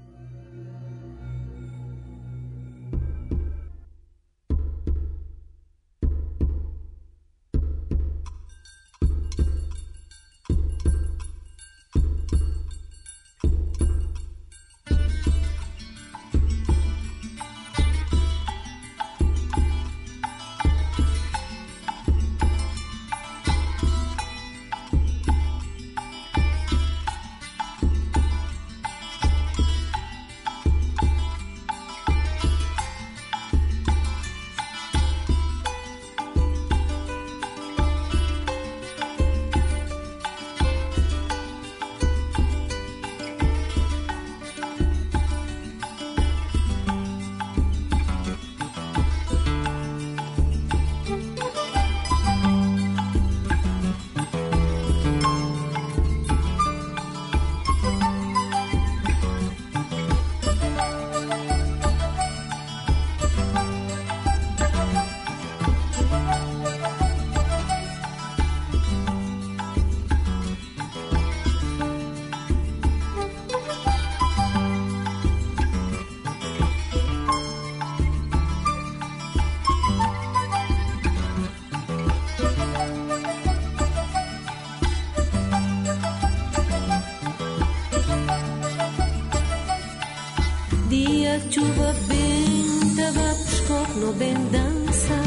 Chuva benta, vá pro escopo, bem dança.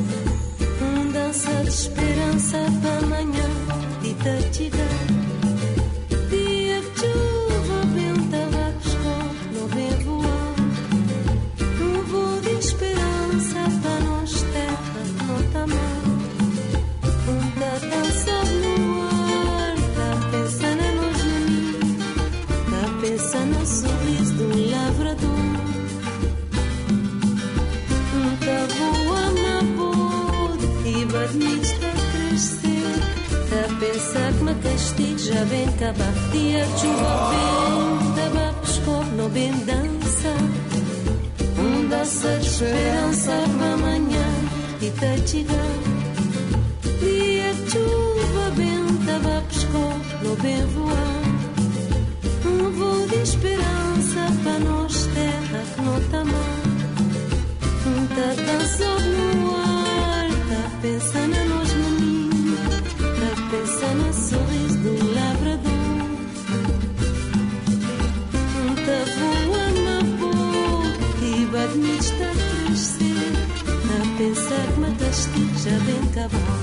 Dança de esperança para amanhã, de tartiga. Dia de chuva benta, vá pro escopo, bem voar. Voo de esperança para nós terra, não tá mal. Tá dança no ar, tá pensando nos meninos, tá pensando no sorriso do lavrador. Badmista crescer, tá a pensar que me castigo já vem acabar. Dia de chuva vem, tava pescoço, não bem dança. Dança de esperança para amanhã e tá chegar. Dia de chuva vem, tava pescoço, não bem voar. Voo de esperança para nós terra que não tá mal. Tá dançando no ar, tá pensando nos meninos, tá pensando no sorriso do lavrador. Tá voando na boca e badmista crescer, tá a pensar que me castigo já vem acabar.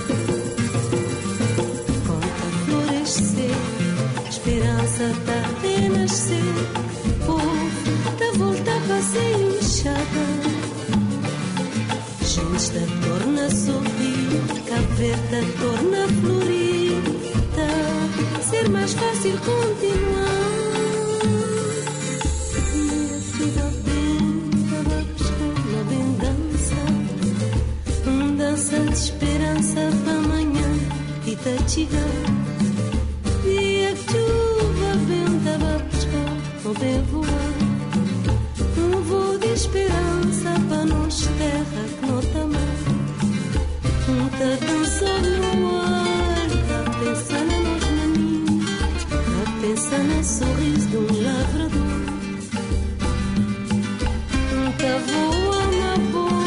Conta florescer, esperança tá a renascer. Povo tá voltar para ser inchada. Esta torna a sorrir, Cabo Verde torna a florir, tá ser mais fácil continuar. Minha vida bem, tava pescando a bem dança, dança de esperança para amanhã e tá chegar. Dia que chuva bem, tava pescando bem voar, voo de esperança para nós terra que não tá mal. Tá dançando no ar, tá pensando nos meninos, tá pensando no sorriso de lavrador. Tá voando na boca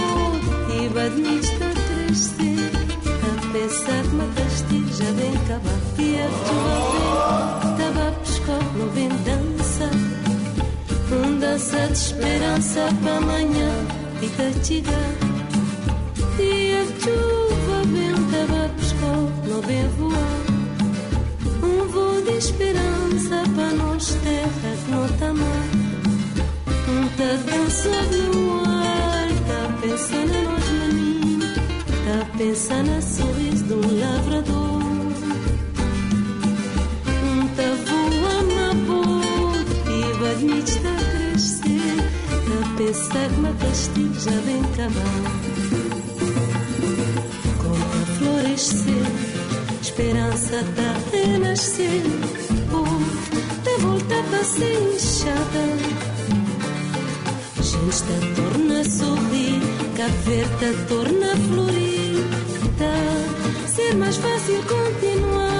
vadnička crescer, a pensar que mataste já vem acabar. E a tua vem, tava a pescar, não vem dança. Dança de esperança para amanhã, fica a chegar. E a chuva vem, tava a pescar, não vem voar. Voo de esperança para nós, terra que não tá mal. Tá dançando no ar, tá pensando em nós meninos, tá pensando no sorriso de lavrador. Tá voando na boa e vai está a crescer, tá pensar que uma castigo já vem acabar. Como a florescer, esperança tá a renascer, tá voltar para ser inchada. Gente está torna a sorrir, Cabo Verde tá torna a florir, tá ser mais fácil continuar.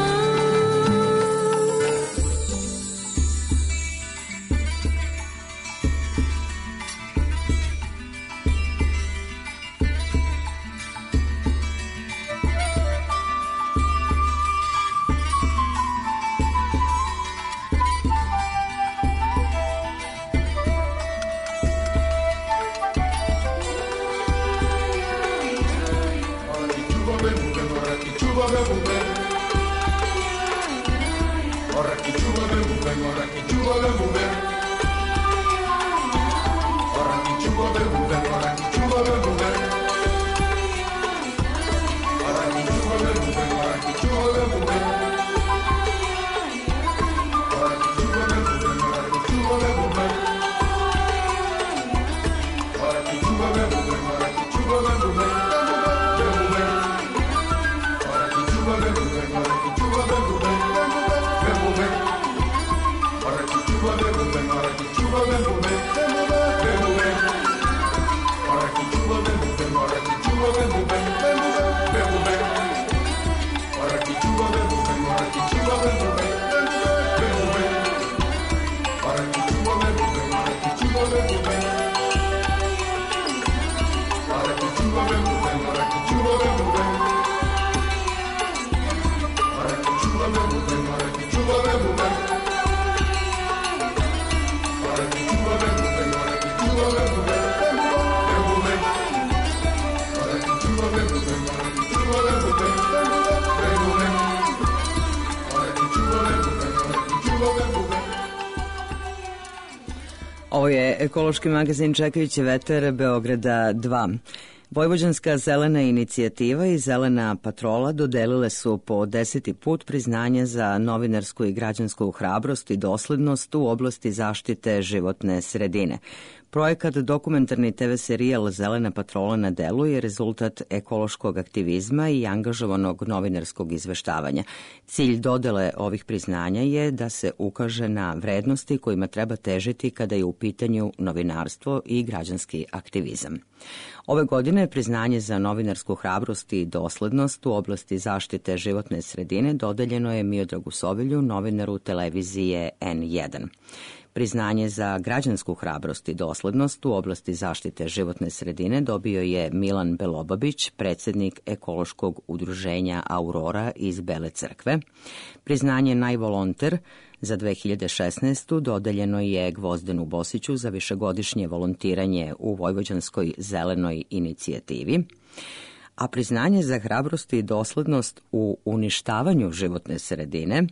Ovo je ekološki magazin Čekajući vetar Beograda 2. Vojvođanska zelena inicijativa i zelena patrola dodelile su po 10. put priznanja za novinarsku i građansku hrabrost i doslednost u oblasti zaštite životne sredine. Projekat dokumentarni TV serijal Zelena patrola na delu je rezultat ekološkog aktivizma i angažovanog novinarskog izveštavanja. Cilj dodele ovih priznanja je da se ukaže na vrednosti kojima treba težiti kada je u pitanju novinarstvo i građanski aktivizam. Ove godine priznanje za novinarsku hrabrost i doslednost u oblasti zaštite životne sredine dodeljeno je Miodragu Sovilju, novinaru televizije N1. Priznanje za građansku hrabrost i doslednost u oblasti zaštite životne sredine dobio je Milan Belobabić, predsjednik ekološkog udruženja Aurora iz Bele Crkve. Priznanje najvolonter za 2016. dodeljeno je Gvozdenu Bosiću za višegodišnje volontiranje u Vojvođanskoj zelenoj inicijativi, a priznanje za hrabrost i doslednost u uništavanju životne sredine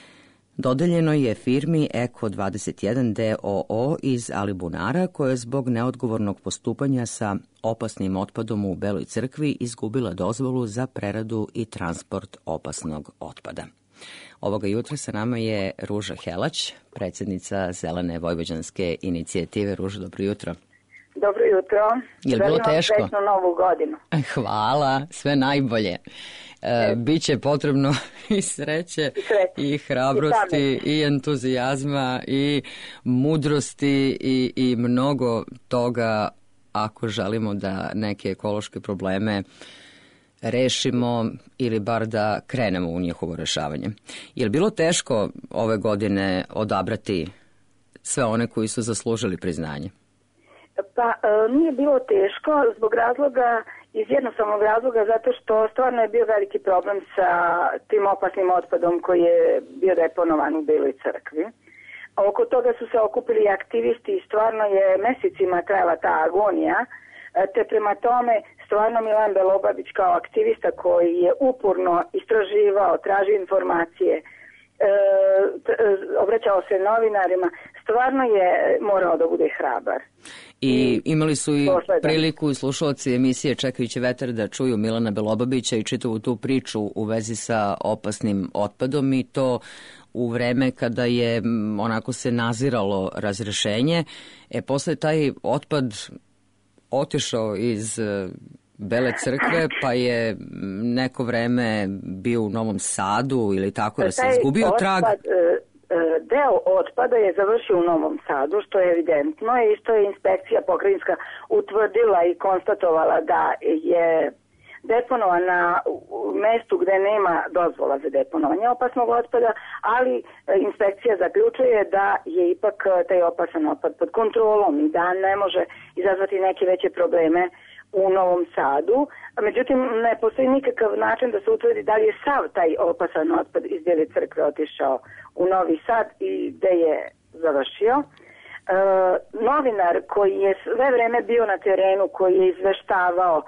dodeljeno je firmi Eko 21 DOO iz Alibunara, koja je zbog neodgovornog postupanja sa opasnim otpadom u Beloj Crkvi izgubila dozvolu za preradu i transport opasnog otpada. Ovoga jutra sa nama je Ruža Helać, predsjednica Zelene vojvođanske inicijative. Ruža, dobro jutro. Dobro jutro. Je li bilo teško? Srećnu novu godinu. Hvala, sve najbolje. Biće potrebno i sreće i hrabrosti i entuzijazma i mudrosti i mnogo toga ako želimo da neke ekološke probleme rešimo ili bar da krenemo u njihovo rešavanje. Je li bilo teško ove godine odabrati sve one koji su zaslužili priznanje? Pa nije bilo teško zbog razloga iz jednostavnog razloga zato što stvarno je bio veliki problem sa tim opasnim otpadom koji je bio deponovan u Beloj crkvi. Oko toga su se okupili aktivisti i stvarno je mesecima trajala ta agonija, te prema tome stvarno Milan Belobabić kao aktivista koji je uporno istraživao, tražio informacije, obraćao se novinarima, stvarno je morao da bude hrabar. I imali su i priliku slušalci emisije Čekajući vetar da čuju Milana Belobabića i čitavu tu priču u vezi sa opasnim otpadom i to u vreme kada je onako se naziralo razrešenje. Posle taj otpad otišao iz Bele crkve, pa je neko vreme bio u Novom Sadu ili tako da se izgubio trag. Deo otpada je završio u Novom Sadu, što je evidentno i što je inspekcija pokrajinska utvrdila i konstatovala da je deponovan na mestu gde nema dozvola za deponovanje opasnog otpada, ali inspekcija zaključuje da je ipak taj opasan otpad pod kontrolom i da ne može izazvati neke veće probleme u Novom Sadu. Međutim, ne postoji nikakav način da se utvrdi da li je sav taj opasan otpad iz Bele crkve otišao u Novi Sad i gde je završio. Novinar koji je sve vreme bio na terenu, koji je izveštavao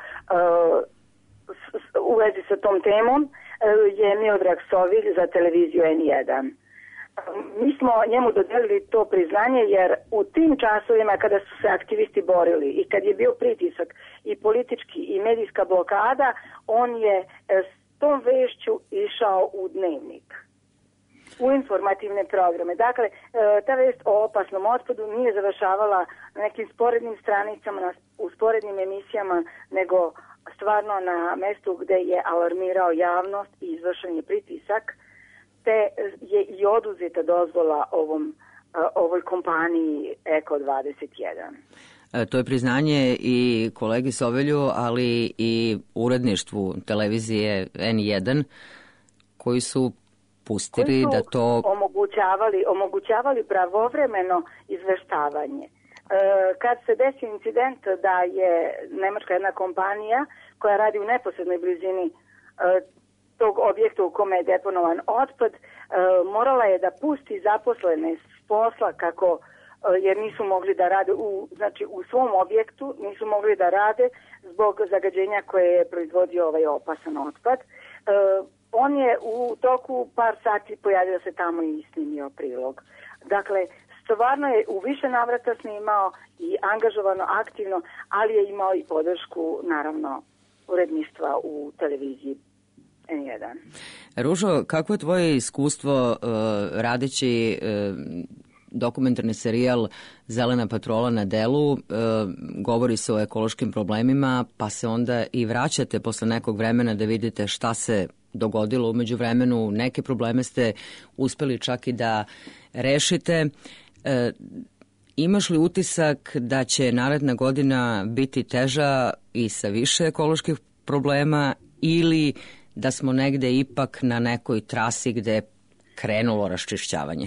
u vezi sa tom temom, je Miodrag Sovilj za televiziju N1. Mi smo njemu dodelili to priznanje jer u tim časovima kada su se aktivisti borili i kad je bio pritisak i politički i medijska blokada, on je s tom vešću išao u Dnevnik, u informativne programe. Dakle, ta vest o opasnom otpadu nije završavala na nekim sporednim stranicama, u sporednim emisijama, nego stvarno na mestu gde je alarmirao javnost i izvršen je pritisak, te je i oduzeta dozvola ovoj kompaniji Eko 21. To je priznanje i kolegi Sovelju, ali i uredništvu televizije N1, koji su pustili da to omogućavali pravovremeno izveštavanje. Kad se desi incident da je nemačka jedna kompanija koja radi u neposrednoj blizini tog objekta u kome je deponovan otpad, morala je da pusti zaposlene s posla kako jer nisu mogli da rade u svom objektu, nisu mogli da rade zbog zagađenja koje je proizvodio ovaj opasan otpad. On je u toku par sati pojavio se tamo i snimio prilog. Dakle, stvarno je u više navrata snimao i angažovano aktivno, ali je imao i podršku, naravno, uredništva u televiziji N1. Ružo, kako je tvoje iskustvo radeći dokumentarni serijal Zelena patrola na delu, govori se o ekološkim problemima, pa se onda i vraćate posle nekog vremena da vidite šta se dogodilo umeđu vremenu, neke probleme ste uspeli čak i da rešite. Imaš li utisak da će naredna godina biti teža i sa više ekoloških problema ili da smo negde ipak na nekoj trasi gde je krenulo raščišćavanje?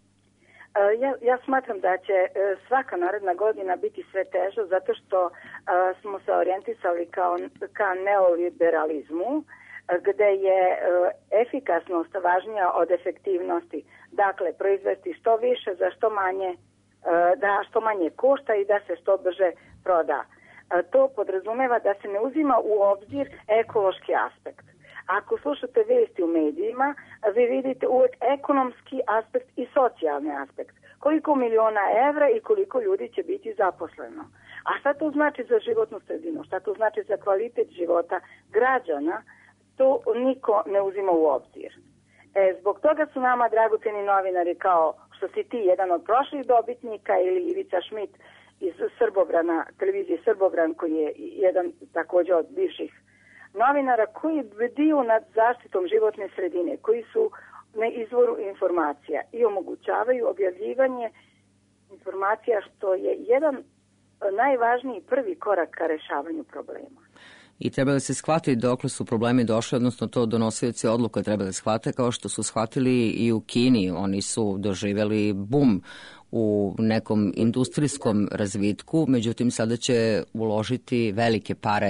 Ja smatram da će svaka naredna godina biti sve teža zato što smo se orijentisali ka neoliberalizmu, gde je efikasnost važnija od efektivnosti. Dakle, proizvesti što više za što manje, da što manje košta i da se što brže proda. To podrazumeva da se ne uzima u obzir ekološki aspekt. Ako slušate vesti u medijima, vi vidite uvek ekonomski aspekt i socijalni aspekt. Koliko miliona evra i koliko ljudi će biti zaposleno. A šta to znači za životnu sredinu? Šta to znači za kvalitet života građana? To niko ne uzima u obzir. Zbog toga su nama dragoceni novinari kao što si ti jedan od prošlih dobitnika ili Ivica Šmit iz Srbobrana, televizije Srbobran koji je jedan također od bivših novinara koji bdiju nad zaštitom životne sredine, koji su na izvoru informacija i omogućavaju objavljivanje informacija što je jedan najvažniji prvi korak ka rešavanju problema. I treba da se shvati dokle su problemi došli, odnosno to donosioci odluka treba da shvate kao što su shvatili i u Kini. Oni su doživjeli bum u nekom industrijskom razvitku, međutim sada će uložiti velike pare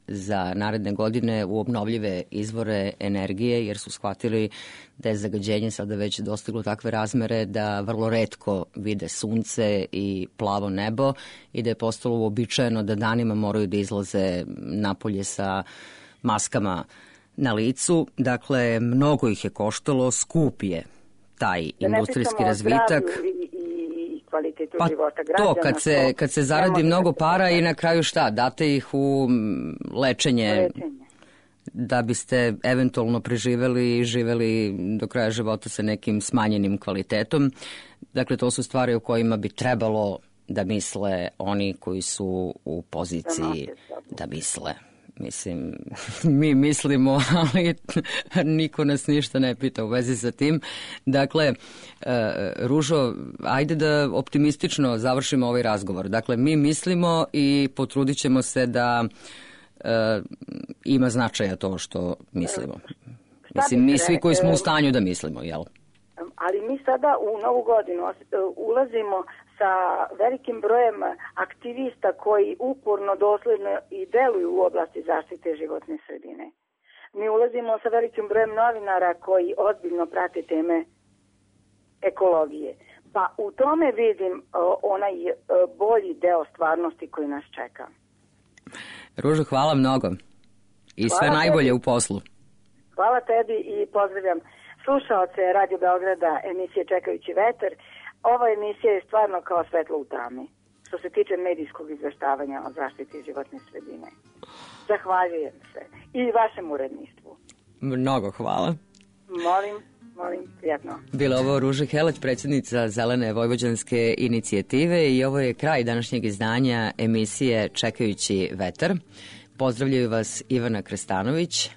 za naredne godine u obnovljive izvore energije, jer su shvatili da je zagađenje sada već dostiglo takve razmere da vrlo retko vide sunce i plavo nebo i da je postalo uobičajeno da danima moraju da izlaze napolje sa maskama na licu. Dakle, mnogo ih je koštalo, skup je taj industrijski razvitak. Kvalitetu života građana. To, kad se zaradi mnogo para i na kraju šta, date ih u lečenje da biste eventualno preživeli i živeli do kraja života sa nekim smanjenim kvalitetom. Dakle, to su stvari o kojima bi trebalo da misle oni koji su u poziciji da misle. Mislim, mi mislimo, ali niko nas ništa ne pita u vezi sa tim. Dakle, Ružo, ajde da optimistično završimo ovaj razgovor. Dakle, mi mislimo i potrudit ćemo se da ima značaja to što mislimo. Mislim, mi svi koji smo u stanju da mislimo, jel? Ali mi sada u novu godinu ulazimo sa velikim brojem aktivista koji uporno, dosledno i deluju u oblasti zaštite životne sredine. Mi ulazimo sa velikim brojem novinara koji ozbiljno prate teme ekologije. Pa u tome vidim onaj bolji deo stvarnosti koji nas čeka. Ružo, hvala mnogo. I sve hvala najbolje tebi u poslu. Hvala tebi i pozdravljam slušaoce Radio Beograda emisije Čekajući vetar. Ova emisija je stvarno kao svetlo u tami, što se tiče medijskog izveštavanja o zaštiti životne sredine. Zahvaljujem se i vašem uredništvu. Mnogo hvala. Molim, prijatno. Bila ovo Ruža Heleć, predsjednica Zelene vojvođanske inicijative, i ovo je kraj današnjeg izdanja emisije Čekajući vetar. Pozdravljaju vas Ivana Krestanović,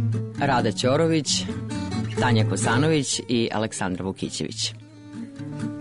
Rada Ćorović, Tanja Kosanović i Aleksandra Vukićević.